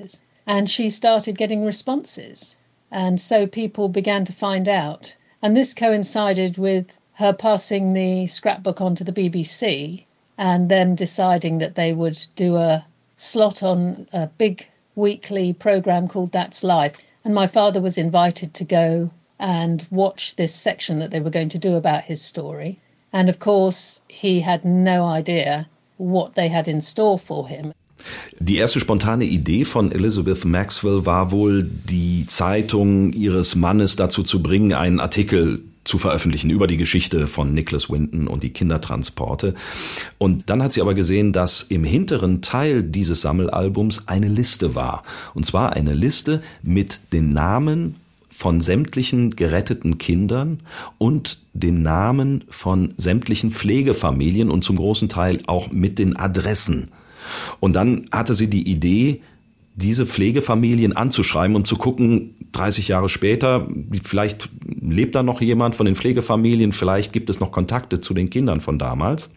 and she started getting responses. And so people began to find out. And this coincided with her passing the scrapbook on to the B B C and them deciding that they would do a slot on a big weekly programme called That's Life. And my father was invited to go and watch this section that they were going to do about his story. And of course, he had no idea what they had in store for him. Die erste spontane Idee von Elizabeth Maxwell war wohl, die Zeitung ihres Mannes dazu zu bringen, einen Artikel zu veröffentlichen über die Geschichte von Nicholas Winton und die Kindertransporte. Und dann hat sie aber gesehen, dass im hinteren Teil dieses Sammelalbums eine Liste war. Und zwar eine Liste mit den Namen von sämtlichen geretteten Kindern und den Namen von sämtlichen Pflegefamilien und zum großen Teil auch mit den Adressen. Und dann hatte sie die Idee, diese Pflegefamilien anzuschreiben und zu gucken, dreißig Jahre später, vielleicht lebt da noch jemand von den Pflegefamilien, vielleicht gibt es noch Kontakte zu den Kindern von damals.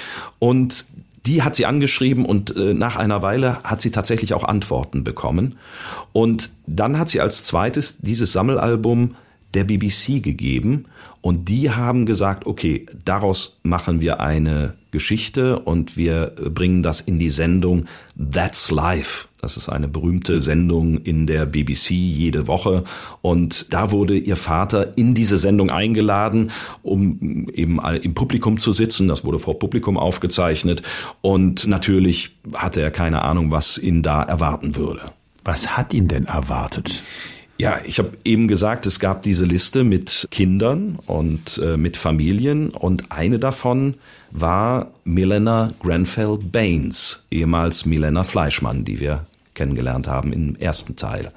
Und die hat sie angeschrieben und äh, nach einer Weile hat sie tatsächlich auch Antworten bekommen. Und dann hat sie als zweites dieses Sammelalbum der B B C gegeben und die haben gesagt, okay, daraus machen wir eine Geschichte und wir bringen das in die Sendung That's Life. Das ist eine berühmte Sendung in der B B C jede Woche und da wurde ihr Vater in diese Sendung eingeladen, um eben im Publikum zu sitzen. Das wurde vor Publikum aufgezeichnet und natürlich hatte er keine Ahnung, was ihn da erwarten würde. Was hat ihn denn erwartet? Ja, ich habe eben gesagt, es gab diese Liste mit Kindern und äh, mit Familien und eine davon war Milena Grenfell Baines, ehemals Milena Fleischmann, die wir kennengelernt haben im ersten Teil.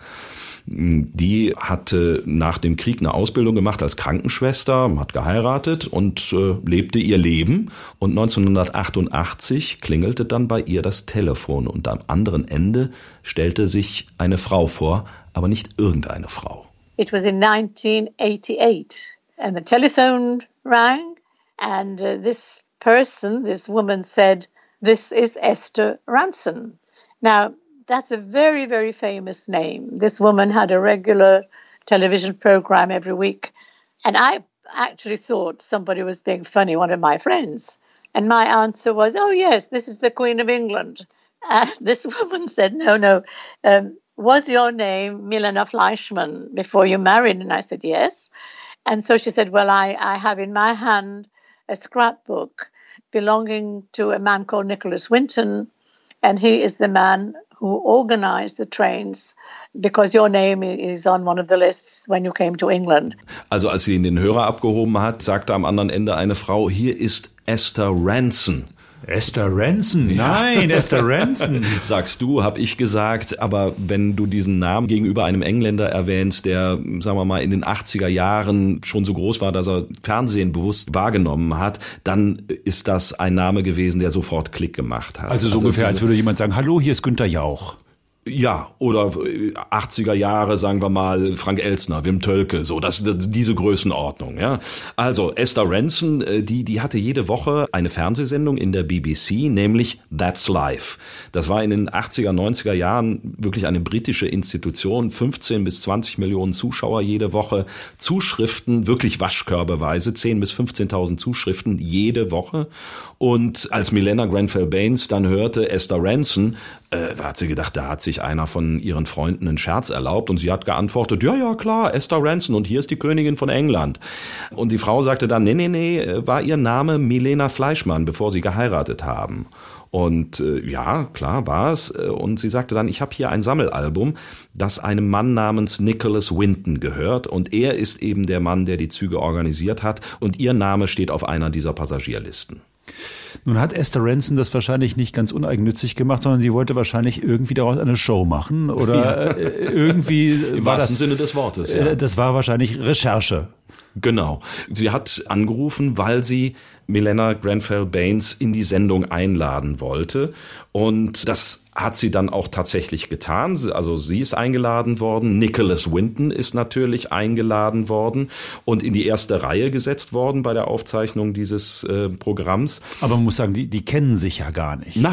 Die hatte nach dem Krieg eine Ausbildung gemacht als Krankenschwester, hat geheiratet und äh, lebte ihr Leben. Und neunzehnhundertachtundachtzig klingelte dann bei ihr das Telefon und am anderen Ende stellte sich eine Frau vor, aber nicht irgendeine Frau. It was in nineteen eighty-eight and the telephone rang and uh, this person, this woman said, "This is Esther Rantzen." Now, that's a very, very famous name. This woman had a regular television program every week. And I actually thought somebody was being funny, one of my friends. And my answer was, oh, yes, this is the Queen of England. And this woman said, no, no, um, was your name Milena Fleischmann before you married? And I said, yes. And so she said, well, I, I have in my hand a scrapbook belonging to a man called Nicholas Winton. And he is the man who organized the trains, because your name is on one of the lists when you came to England. Also als sie den Hörer abgehoben hat, sagte am anderen Ende eine Frau, hier ist Esther Rantzen. Esther Rantzen? Nein, ja. Esther Rantzen. Sagst du, hab ich gesagt. Aber wenn du diesen Namen gegenüber einem Engländer erwähnst, der, sagen wir mal, in den achtziger Jahren schon so groß war, dass er Fernsehen bewusst wahrgenommen hat, dann ist das ein Name gewesen, der sofort Klick gemacht hat. Also so also ungefähr, als würde jemand sagen, hallo, hier ist Günther Jauch. Ja, oder achtziger Jahre, sagen wir mal, Frank Elstner, Wim Tölke, so, das ist diese Größenordnung, ja. Also, Esther Rantzen, die, die hatte jede Woche eine Fernsehsendung in der B B C, nämlich That's Life. Das war in den achtziger, neunziger Jahren wirklich eine britische Institution, fünfzehn bis zwanzig Millionen Zuschauer jede Woche, Zuschriften, wirklich waschkörbeweise, zehn bis fünfzehntausend Zuschriften jede Woche. Und als Milena Grenfell Baines dann hörte, Esther Rantzen, äh, da hat sie gedacht, da hat sich einer von ihren Freunden einen Scherz erlaubt und sie hat geantwortet, ja, ja, klar, Esther Rantzen und hier ist die Königin von England. Und die Frau sagte dann, nee, nee, nee, war ihr Name Milena Fleischmann, bevor sie geheiratet haben. Und äh, ja, klar war es. Und sie sagte dann, ich habe hier ein Sammelalbum, das einem Mann namens Nicholas Winton gehört. Und er ist eben der Mann, der die Züge organisiert hat. Und ihr Name steht auf einer dieser Passagierlisten. Nun hat Esther Rantzen das wahrscheinlich nicht ganz uneigennützig gemacht, sondern sie wollte wahrscheinlich irgendwie daraus eine Show machen oder ja. irgendwie im war wahrsten das, Sinne des Wortes. Ja. Das war wahrscheinlich Recherche. Genau. Sie hat angerufen, weil sie Milena Grenfell Baines in die Sendung einladen wollte. Und das hat sie dann auch tatsächlich getan. Also sie ist eingeladen worden. Nicholas Winton ist natürlich eingeladen worden und in die erste Reihe gesetzt worden bei der Aufzeichnung dieses äh, Programms. Aber man muss sagen, die, die kennen sich ja gar nicht. Nein.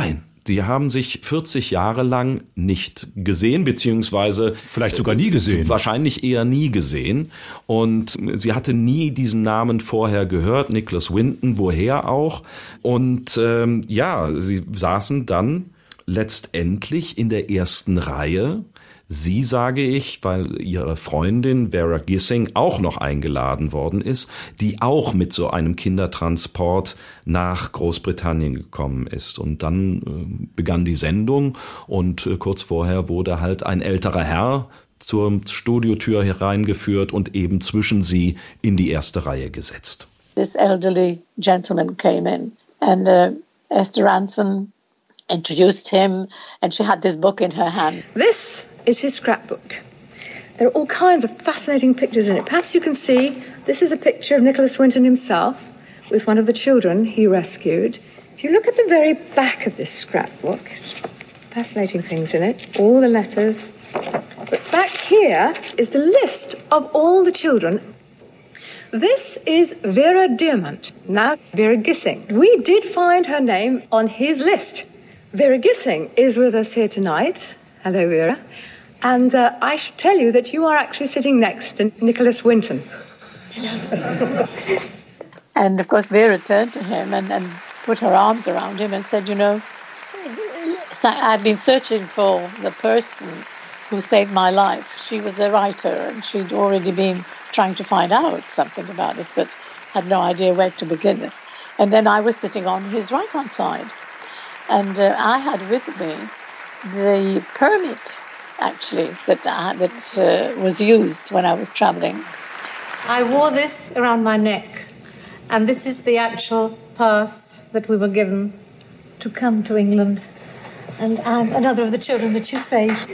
Die haben sich vierzig Jahre lang nicht gesehen, beziehungsweise vielleicht sogar nie gesehen. Wahrscheinlich eher nie gesehen. Und sie hatte nie diesen Namen vorher gehört, Nicholas Winton, woher auch. Und ähm, ja, sie saßen dann letztendlich in der ersten Reihe. Sie, sage ich, weil ihre Freundin Vera Gissing auch noch eingeladen worden ist, die auch mit so einem Kindertransport nach Großbritannien gekommen ist. Und dann äh, begann die Sendung und äh, kurz vorher wurde halt ein älterer Herr zur Studiotür hereingeführt und eben zwischen sie in die erste Reihe gesetzt. This elderly gentleman came in and uh, Esther Rantzen introduced him and she had this book in her hand. This is his scrapbook. There are all kinds of fascinating pictures in it. Perhaps you can see this is a picture of Nicholas Winton himself with one of the children he rescued. If you look at the very back of this scrapbook, fascinating things in it, all the letters. But back here is the list of all the children. This is Vera Diamant, now Vera Gissing. We did find her name on his list. Vera Gissing is with us here tonight. Hello, Vera. And uh, I should tell you that you are actually sitting next to Nicholas Winton. And of course, Vera turned to him and, and put her arms around him and said, you know, I've been searching for the person who saved my life. She was a writer and she'd already been trying to find out something about this, but had no idea where to begin. And then I was sitting on his right-hand side. And uh, I had with me the permit, actually, that, I, that uh, was used when I was traveling. I wore this around my neck, and this is the actual pass that we were given to come to England. And I'm another of the children that you saved.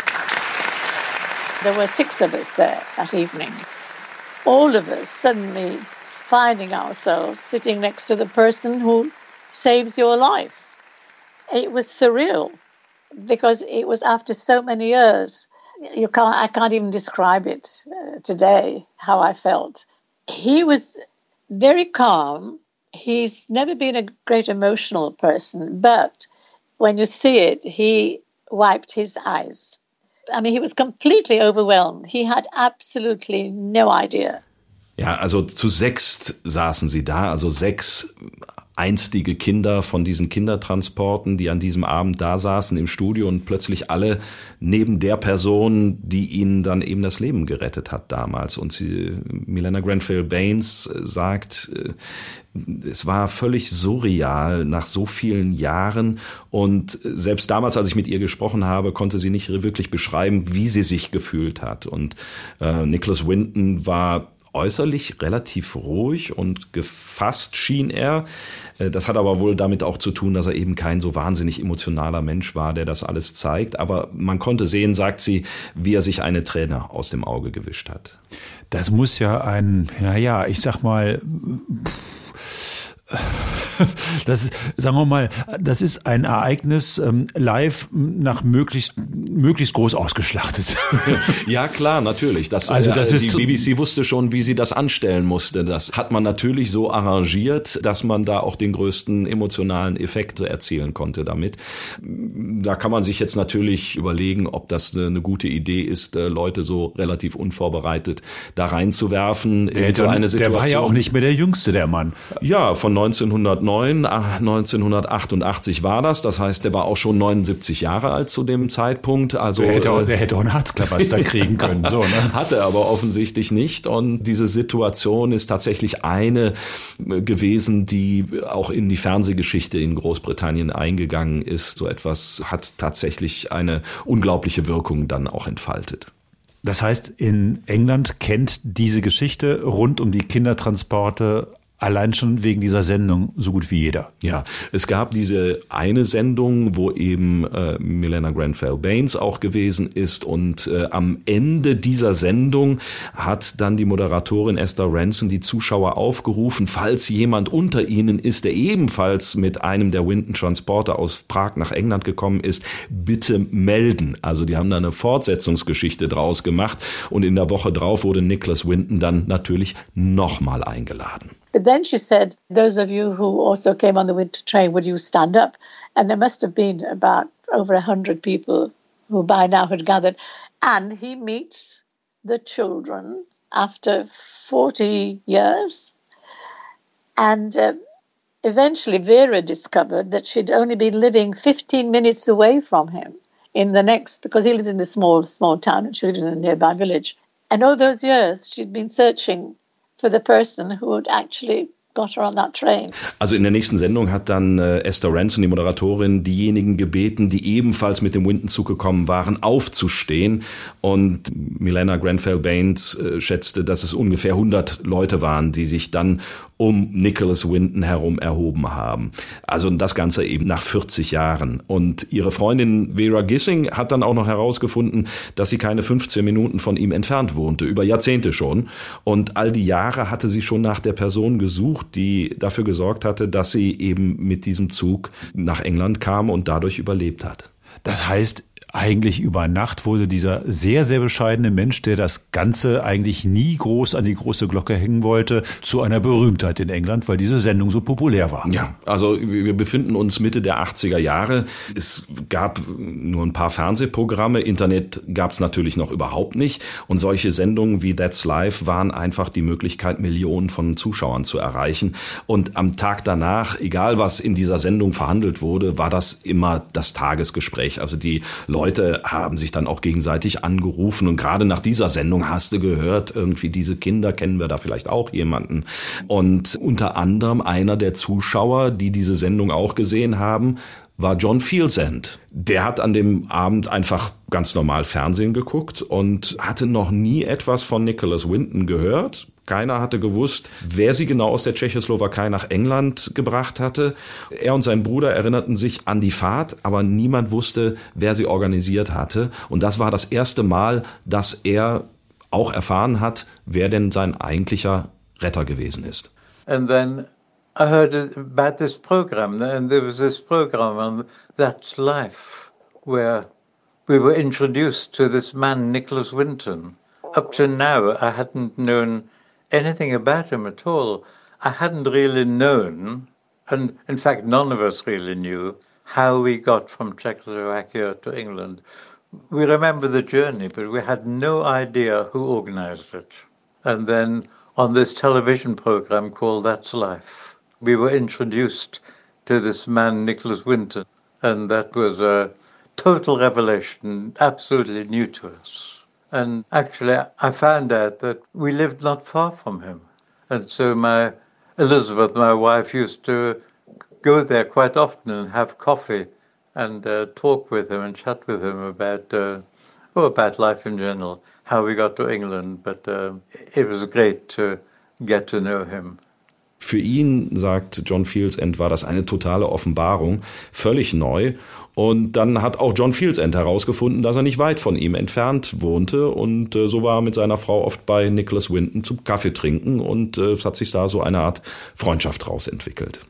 There were six of us there that evening. All of us suddenly finding ourselves sitting next to the person who saves your life. It was surreal because it was after so many years. You can't, I can't even describe it uh, today, how I felt. He was very calm. He's never been a great emotional person, but when you see it, he wiped his eyes. I mean, he was completely overwhelmed. He had absolutely no idea. Ja, also zu sechst saßen sie da, also sechs einstige Kinder von diesen Kindertransporten, die an diesem Abend da saßen im Studio und plötzlich alle neben der Person, die ihnen dann eben das Leben gerettet hat damals. Und sie, Milena Grenfell Baines sagt, es war völlig surreal nach so vielen Jahren und selbst damals, als ich mit ihr gesprochen habe, konnte sie nicht wirklich beschreiben, wie sie sich gefühlt hat. Und äh, Nicholas Winton war äußerlich relativ ruhig und gefasst schien er. Das hat aber wohl damit auch zu tun, dass er eben kein so wahnsinnig emotionaler Mensch war, der das alles zeigt. Aber man konnte sehen, sagt sie, wie er sich eine Träne aus dem Auge gewischt hat. Das muss ja ein, naja, ich sag mal, das, sagen wir mal, das ist ein Ereignis ähm, live nach möglichst möglichst groß ausgeschlachtet. Ja, klar, natürlich. Das, also das äh, ist die B B C wusste schon, wie sie das anstellen musste. Das hat man natürlich so arrangiert, dass man da auch den größten emotionalen Effekt erzielen konnte damit. Da kann man sich jetzt natürlich überlegen, ob das eine gute Idee ist, Leute so relativ unvorbereitet da reinzuwerfen der, in so eine Situation. Der war ja auch nicht mehr der Jüngste, der Mann. Ja, von neunzehnhundertneun, neunzehnhundertachtundachtzig war das. Das heißt, der war auch schon neunundsiebzig Jahre alt zu dem Zeitpunkt. Also der hätte auch, der hätte auch einen Herzklabaster kriegen können. So, ne? Hatte aber offensichtlich nicht. Und diese Situation ist tatsächlich eine gewesen, die auch in die Fernsehgeschichte in Großbritannien eingegangen ist. So etwas hat tatsächlich eine unglaubliche Wirkung dann auch entfaltet. Das heißt, in England kennt diese Geschichte rund um die Kindertransporte allein schon wegen dieser Sendung so gut wie jeder. Ja, es gab diese eine Sendung, wo eben äh, Milena Grenfell Baines auch gewesen ist und äh, am Ende dieser Sendung hat dann die Moderatorin Esther Rantzen die Zuschauer aufgerufen, falls jemand unter ihnen ist, der ebenfalls mit einem der Winton Transporter aus Prag nach England gekommen ist, bitte melden. Also die haben da eine Fortsetzungsgeschichte draus gemacht und in der Woche drauf wurde Nicholas Winton dann natürlich nochmal eingeladen. But then she said, those of you who also came on the winter train, would you stand up? And there must have been about over a hundred people who by now had gathered. And he meets the children after forty years. And uh, eventually Vera discovered that she'd only been living fifteen minutes away from him in the next, because he lived in a small, small town and she lived in a nearby village. And all those years she'd been searching for the person who had actually got her on that train. Also in der nächsten Sendung hat dann äh, Esther Ranson, die Moderatorin, diejenigen gebeten, die ebenfalls mit dem Winton-Zug gekommen waren, aufzustehen. Und Milena Grenfell-Baines äh, schätzte, dass es ungefähr hundert Leute waren, die sich dann um Nicholas Winton herum erhoben haben. Also das Ganze eben nach vierzig Jahren. Und ihre Freundin Vera Gissing hat dann auch noch herausgefunden, dass sie keine fünfzehn Minuten von ihm entfernt wohnte, über Jahrzehnte schon. Und all die Jahre hatte sie schon nach der Person gesucht, die dafür gesorgt hatte, dass sie eben mit diesem Zug nach England kam und dadurch überlebt hat. Das heißt, eigentlich über Nacht wurde dieser sehr, sehr bescheidene Mensch, der das Ganze eigentlich nie groß an die große Glocke hängen wollte, zu einer Berühmtheit in England, weil diese Sendung so populär war. Ja, also wir befinden uns Mitte der achtziger Jahre. Es gab nur ein paar Fernsehprogramme. Internet gab es natürlich noch überhaupt nicht. Und solche Sendungen wie That's Life waren einfach die Möglichkeit, Millionen von Zuschauern zu erreichen. Und am Tag danach, egal was in dieser Sendung verhandelt wurde, war das immer das Tagesgespräch. Also die Leute haben sich dann auch gegenseitig angerufen und gerade nach dieser Sendung hast du gehört, irgendwie diese Kinder, kennen wir da vielleicht auch jemanden. Und unter anderem einer der Zuschauer, die diese Sendung auch gesehen haben, war John Field's-End. Der hat an dem Abend einfach ganz normal Fernsehen geguckt und hatte noch nie etwas von Nicholas Winton gehört. Keiner hatte gewusst, wer sie genau aus der Tschechoslowakei nach England gebracht hatte. Er und sein Bruder erinnerten sich an die Fahrt, aber niemand wusste, wer sie organisiert hatte. Und das war das erste Mal, dass er auch erfahren hat, wer denn sein eigentlicher Retter gewesen ist. And then I heard about this program, and there was this program on That's Life, where we were introduced to this man, Nicholas Winton. Up to now, I hadn't known anything about him at all. I hadn't really known, and in fact none of us really knew, how we got from Czechoslovakia to England. We remember the journey, but we had no idea who organized it. And then on this television program called That's Life, we were introduced to this man, Nicholas Winton, and that was a total revelation, absolutely new to us. And actually, I found out that we lived not far from him. And so my Elizabeth, my wife, used to go there quite often and have coffee and uh, talk with him and chat with him about, uh, oh, about life in general, how we got to England. But uh, it was great to get to know him. Für ihn, sagt John Field's-End, war das eine totale Offenbarung, völlig neu. Und dann hat auch John Field's-End herausgefunden, dass er nicht weit von ihm entfernt wohnte. Und äh, so war er mit seiner Frau oft bei Nicholas Winton zum Kaffee trinken. Und äh, es hat sich da so eine Art Freundschaft draus entwickelt.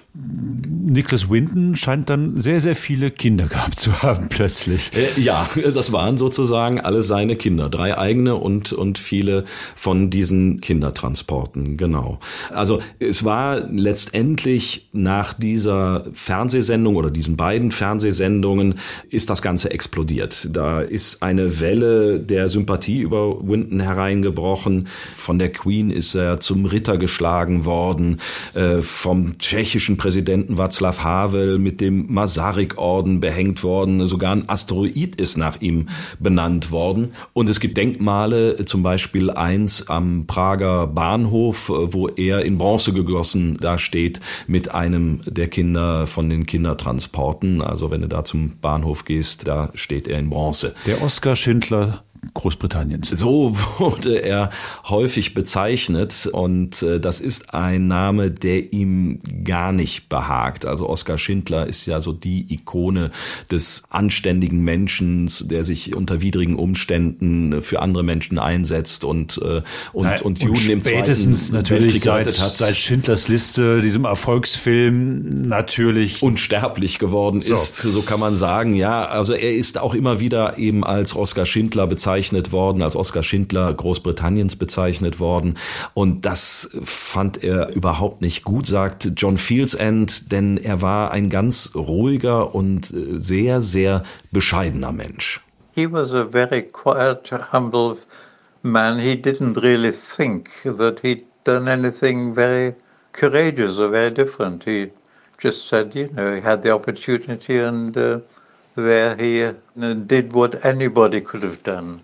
Nicholas Winton scheint dann sehr, sehr viele Kinder gehabt zu haben plötzlich. Äh, ja, das waren sozusagen alle seine Kinder. Drei eigene und, und viele von diesen Kindertransporten, genau. Also es war letztendlich nach dieser Fernsehsendung oder diesen beiden Fernsehsendungen ist das Ganze explodiert. Da ist eine Welle der Sympathie über Winton hereingebrochen. Von der Queen ist er zum Ritter geschlagen worden, äh, vom tschechischen Präsidenten Václav Havel mit dem Masaryk-Orden behängt worden. Sogar ein Asteroid ist nach ihm benannt worden. Und es gibt Denkmale, zum Beispiel eins am Prager Bahnhof, wo er in Bronze gegossen da steht mit einem der Kinder von den Kindertransporten. Also wenn du da zum Bahnhof gehst, da steht er in Bronze. Der Oskar Schindler Großbritanniens. So wurde er häufig bezeichnet und äh, das ist ein Name, der ihm gar nicht behagt. Also Oskar Schindler ist ja so die Ikone des anständigen Menschen, der sich unter widrigen Umständen für andere Menschen einsetzt und äh, und, Nein, und Juden und im Zweiten natürlich seit, hat. seit Schindlers Liste, diesem Erfolgsfilm, natürlich unsterblich geworden ist, so. so kann man sagen. Ja, also er ist auch immer wieder eben als Oskar Schindler bezeichnet bezeichnet worden, als Oskar Schindler Großbritanniens bezeichnet worden. Und das fand er überhaupt nicht gut, sagt John Field's-End, denn er war ein ganz ruhiger und sehr, sehr bescheidener Mensch. He was a very quiet, humble man. He didn't really think that he'd done anything very courageous or very different. He just said, you know, he had the opportunity and uh, there he uh, did what anybody could have done.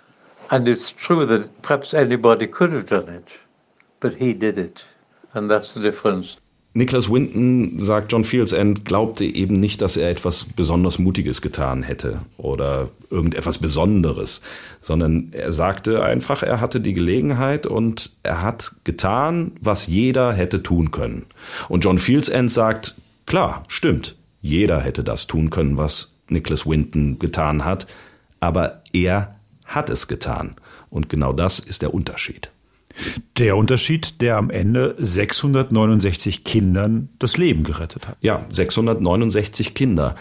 And it's true that perhaps anybody could have done it, but he did it. And that's the difference. Nicholas Winton, sagt John Field's-End, glaubte eben nicht, dass er etwas besonders Mutiges getan hätte oder irgendetwas Besonderes, sondern er sagte einfach, er hatte die Gelegenheit und er hat getan, was jeder hätte tun können. Und John Field's-End sagt, klar, stimmt, jeder hätte das tun können, was Nicholas Winton getan hat, aber er hat es getan. Und genau das ist der Unterschied. Der Unterschied, der am Ende sechshundertneunundsechzig Kindern das Leben gerettet hat. Ja, sechshundertneunundsechzig Kinder.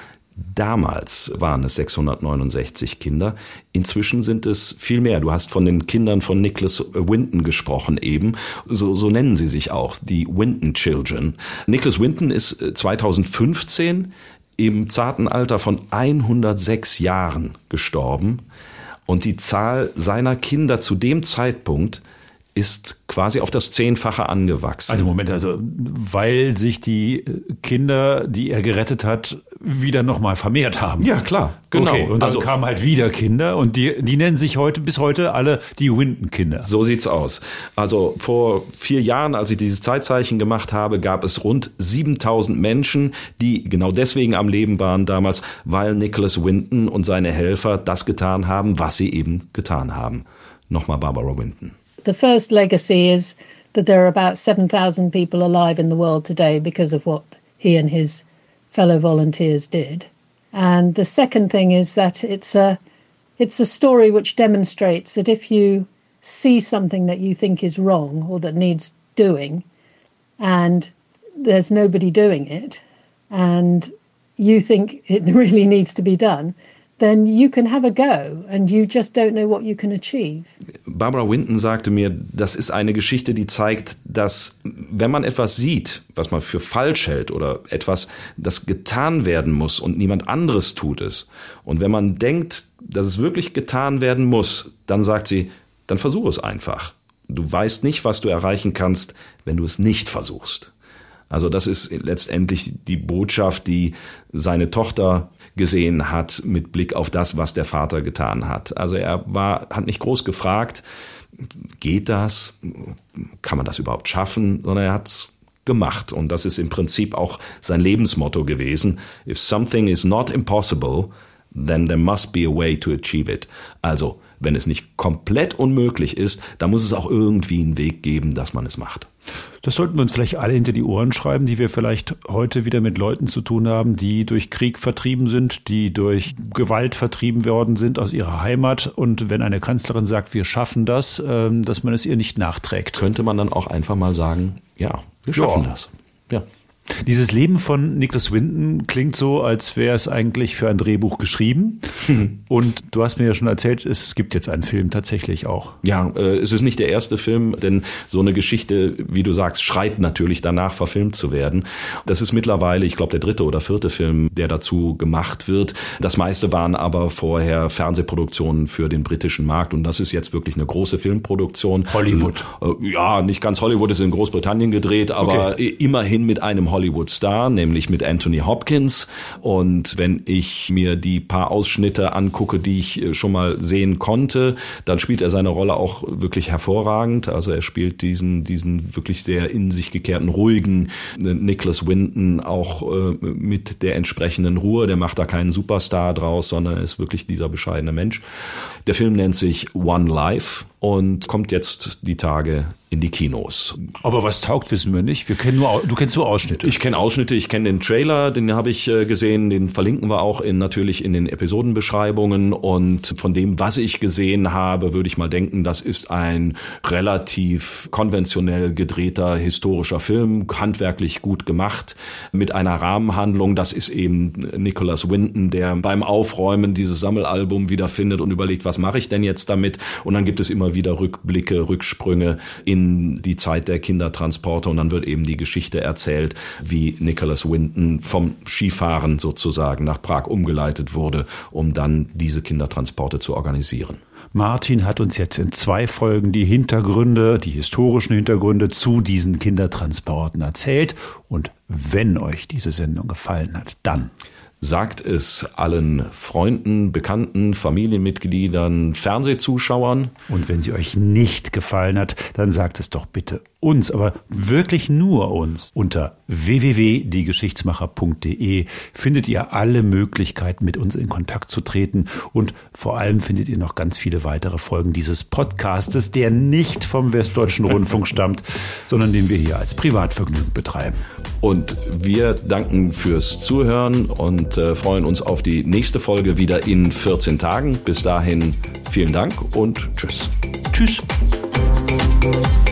Damals waren es sechshundertneunundsechzig Kinder. Inzwischen sind es viel mehr. Du hast von den Kindern von Nicholas Winton gesprochen eben. So, so nennen sie sich auch, die Winton Children. Nicholas Winton ist zweitausendfünfzehn im zarten Alter von hundertsechs Jahren gestorben. Und die Zahl seiner Kinder zu dem Zeitpunkt ist quasi auf das Zehnfache angewachsen. Also Moment, also weil sich die Kinder, die er gerettet hat, wieder nochmal vermehrt haben. Ja, klar, genau. Okay, und dann also kamen halt wieder Kinder und die, die nennen sich heute bis heute alle die Winton-Kinder. So sieht's aus. Also vor vier Jahren, als ich dieses Zeitzeichen gemacht habe, gab es rund siebentausend Menschen, die genau deswegen am Leben waren damals, weil Nicholas Winton und seine Helfer das getan haben, was sie eben getan haben. Nochmal Barbara Winton. The first legacy is that there are about seven thousand people alive in the world today because of what he and his fellow volunteers did. And the second thing is that it's a it's a story which demonstrates that if you see something that you think is wrong or that needs doing and there's nobody doing it and you think it really needs to be done, then you can have a go and you just don't know what you can achieve. Barbara Winton sagte mir, das ist eine Geschichte, die zeigt, dass wenn man etwas sieht, was man für falsch hält oder etwas, das getan werden muss und niemand anderes tut es, und wenn man denkt, dass es wirklich getan werden muss, dann sagt sie, dann versuch es einfach. Du weißt nicht, was du erreichen kannst, wenn du es nicht versuchst. Also das ist letztendlich die Botschaft, die seine Tochter gesehen hat mit Blick auf das, was der Vater getan hat. Also er war, hat nicht groß gefragt, geht das? Kann man das überhaupt schaffen? Sondern er hat's gemacht. Und das ist im Prinzip auch sein Lebensmotto gewesen. If something is not impossible, then there must be a way to achieve it. Also, wenn es nicht komplett unmöglich ist, dann muss es auch irgendwie einen Weg geben, dass man es macht. Das sollten wir uns vielleicht alle hinter die Ohren schreiben, die wir vielleicht heute wieder mit Leuten zu tun haben, die durch Krieg vertrieben sind, die durch Gewalt vertrieben worden sind aus ihrer Heimat. Und wenn eine Kanzlerin sagt, wir schaffen das, dass man es ihr nicht nachträgt. Könnte man dann auch einfach mal sagen, ja, wir schaffen ja. das. Ja. Dieses Leben von Nicholas Winton klingt so, als wäre es eigentlich für ein Drehbuch geschrieben. Hm. Und du hast mir ja schon erzählt, es gibt jetzt einen Film tatsächlich auch. Ja, äh, es ist nicht der erste Film, denn so eine Geschichte, wie du sagst, schreit natürlich danach, verfilmt zu werden. Das ist mittlerweile, ich glaube, der dritte oder vierte Film, der dazu gemacht wird. Das meiste waren aber vorher Fernsehproduktionen für den britischen Markt und das ist jetzt wirklich eine große Filmproduktion. Hollywood. Äh, ja, nicht ganz Hollywood, ist in Großbritannien gedreht, aber okay. immerhin mit einem Hollywood-Star, nämlich mit Anthony Hopkins. Und wenn ich mir die paar Ausschnitte angucke, die ich schon mal sehen konnte, dann spielt er seine Rolle auch wirklich hervorragend. Also er spielt diesen diesen wirklich sehr in sich gekehrten, ruhigen Nicholas Winton auch äh, mit der entsprechenden Ruhe. Der macht da keinen Superstar draus, sondern ist wirklich dieser bescheidene Mensch. Der Film nennt sich One Life. und kommt jetzt die Tage in die Kinos. Aber was taugt, wissen wir nicht. Wir kennen nur, du kennst nur Ausschnitte. Ich kenne Ausschnitte, ich kenne den Trailer, den habe ich äh, gesehen, den verlinken wir auch in, natürlich in den Episodenbeschreibungen, und von dem, was ich gesehen habe, würde ich mal denken, das ist ein relativ konventionell gedrehter historischer Film, handwerklich gut gemacht, mit einer Rahmenhandlung. Das ist eben Nicholas Winton, der beim Aufräumen dieses Sammelalbum wiederfindet und überlegt, was mache ich denn jetzt damit? Und dann gibt es immer wieder Rückblicke, Rücksprünge in die Zeit der Kindertransporte, und dann wird eben die Geschichte erzählt, wie Nicholas Winton vom Skifahren sozusagen nach Prag umgeleitet wurde, um dann diese Kindertransporte zu organisieren. Martin hat uns jetzt in zwei Folgen die Hintergründe, die historischen Hintergründe zu diesen Kindertransporten erzählt. Und wenn euch diese Sendung gefallen hat, dann sagt es allen Freunden, Bekannten, Familienmitgliedern, Fernsehzuschauern. Und wenn sie euch nicht gefallen hat, dann sagt es doch bitte uns, aber wirklich nur uns. Unter w w w punkt die geschichtsmacher punkt d e findet ihr alle Möglichkeiten, mit uns in Kontakt zu treten, und vor allem findet ihr noch ganz viele weitere Folgen dieses Podcastes, der nicht vom Westdeutschen Rundfunk stammt, sondern den wir hier als Privatvergnügen betreiben. Und wir danken fürs Zuhören und äh, freuen uns auf die nächste Folge wieder in vierzehn Tagen. Bis dahin vielen Dank und tschüss. Tschüss.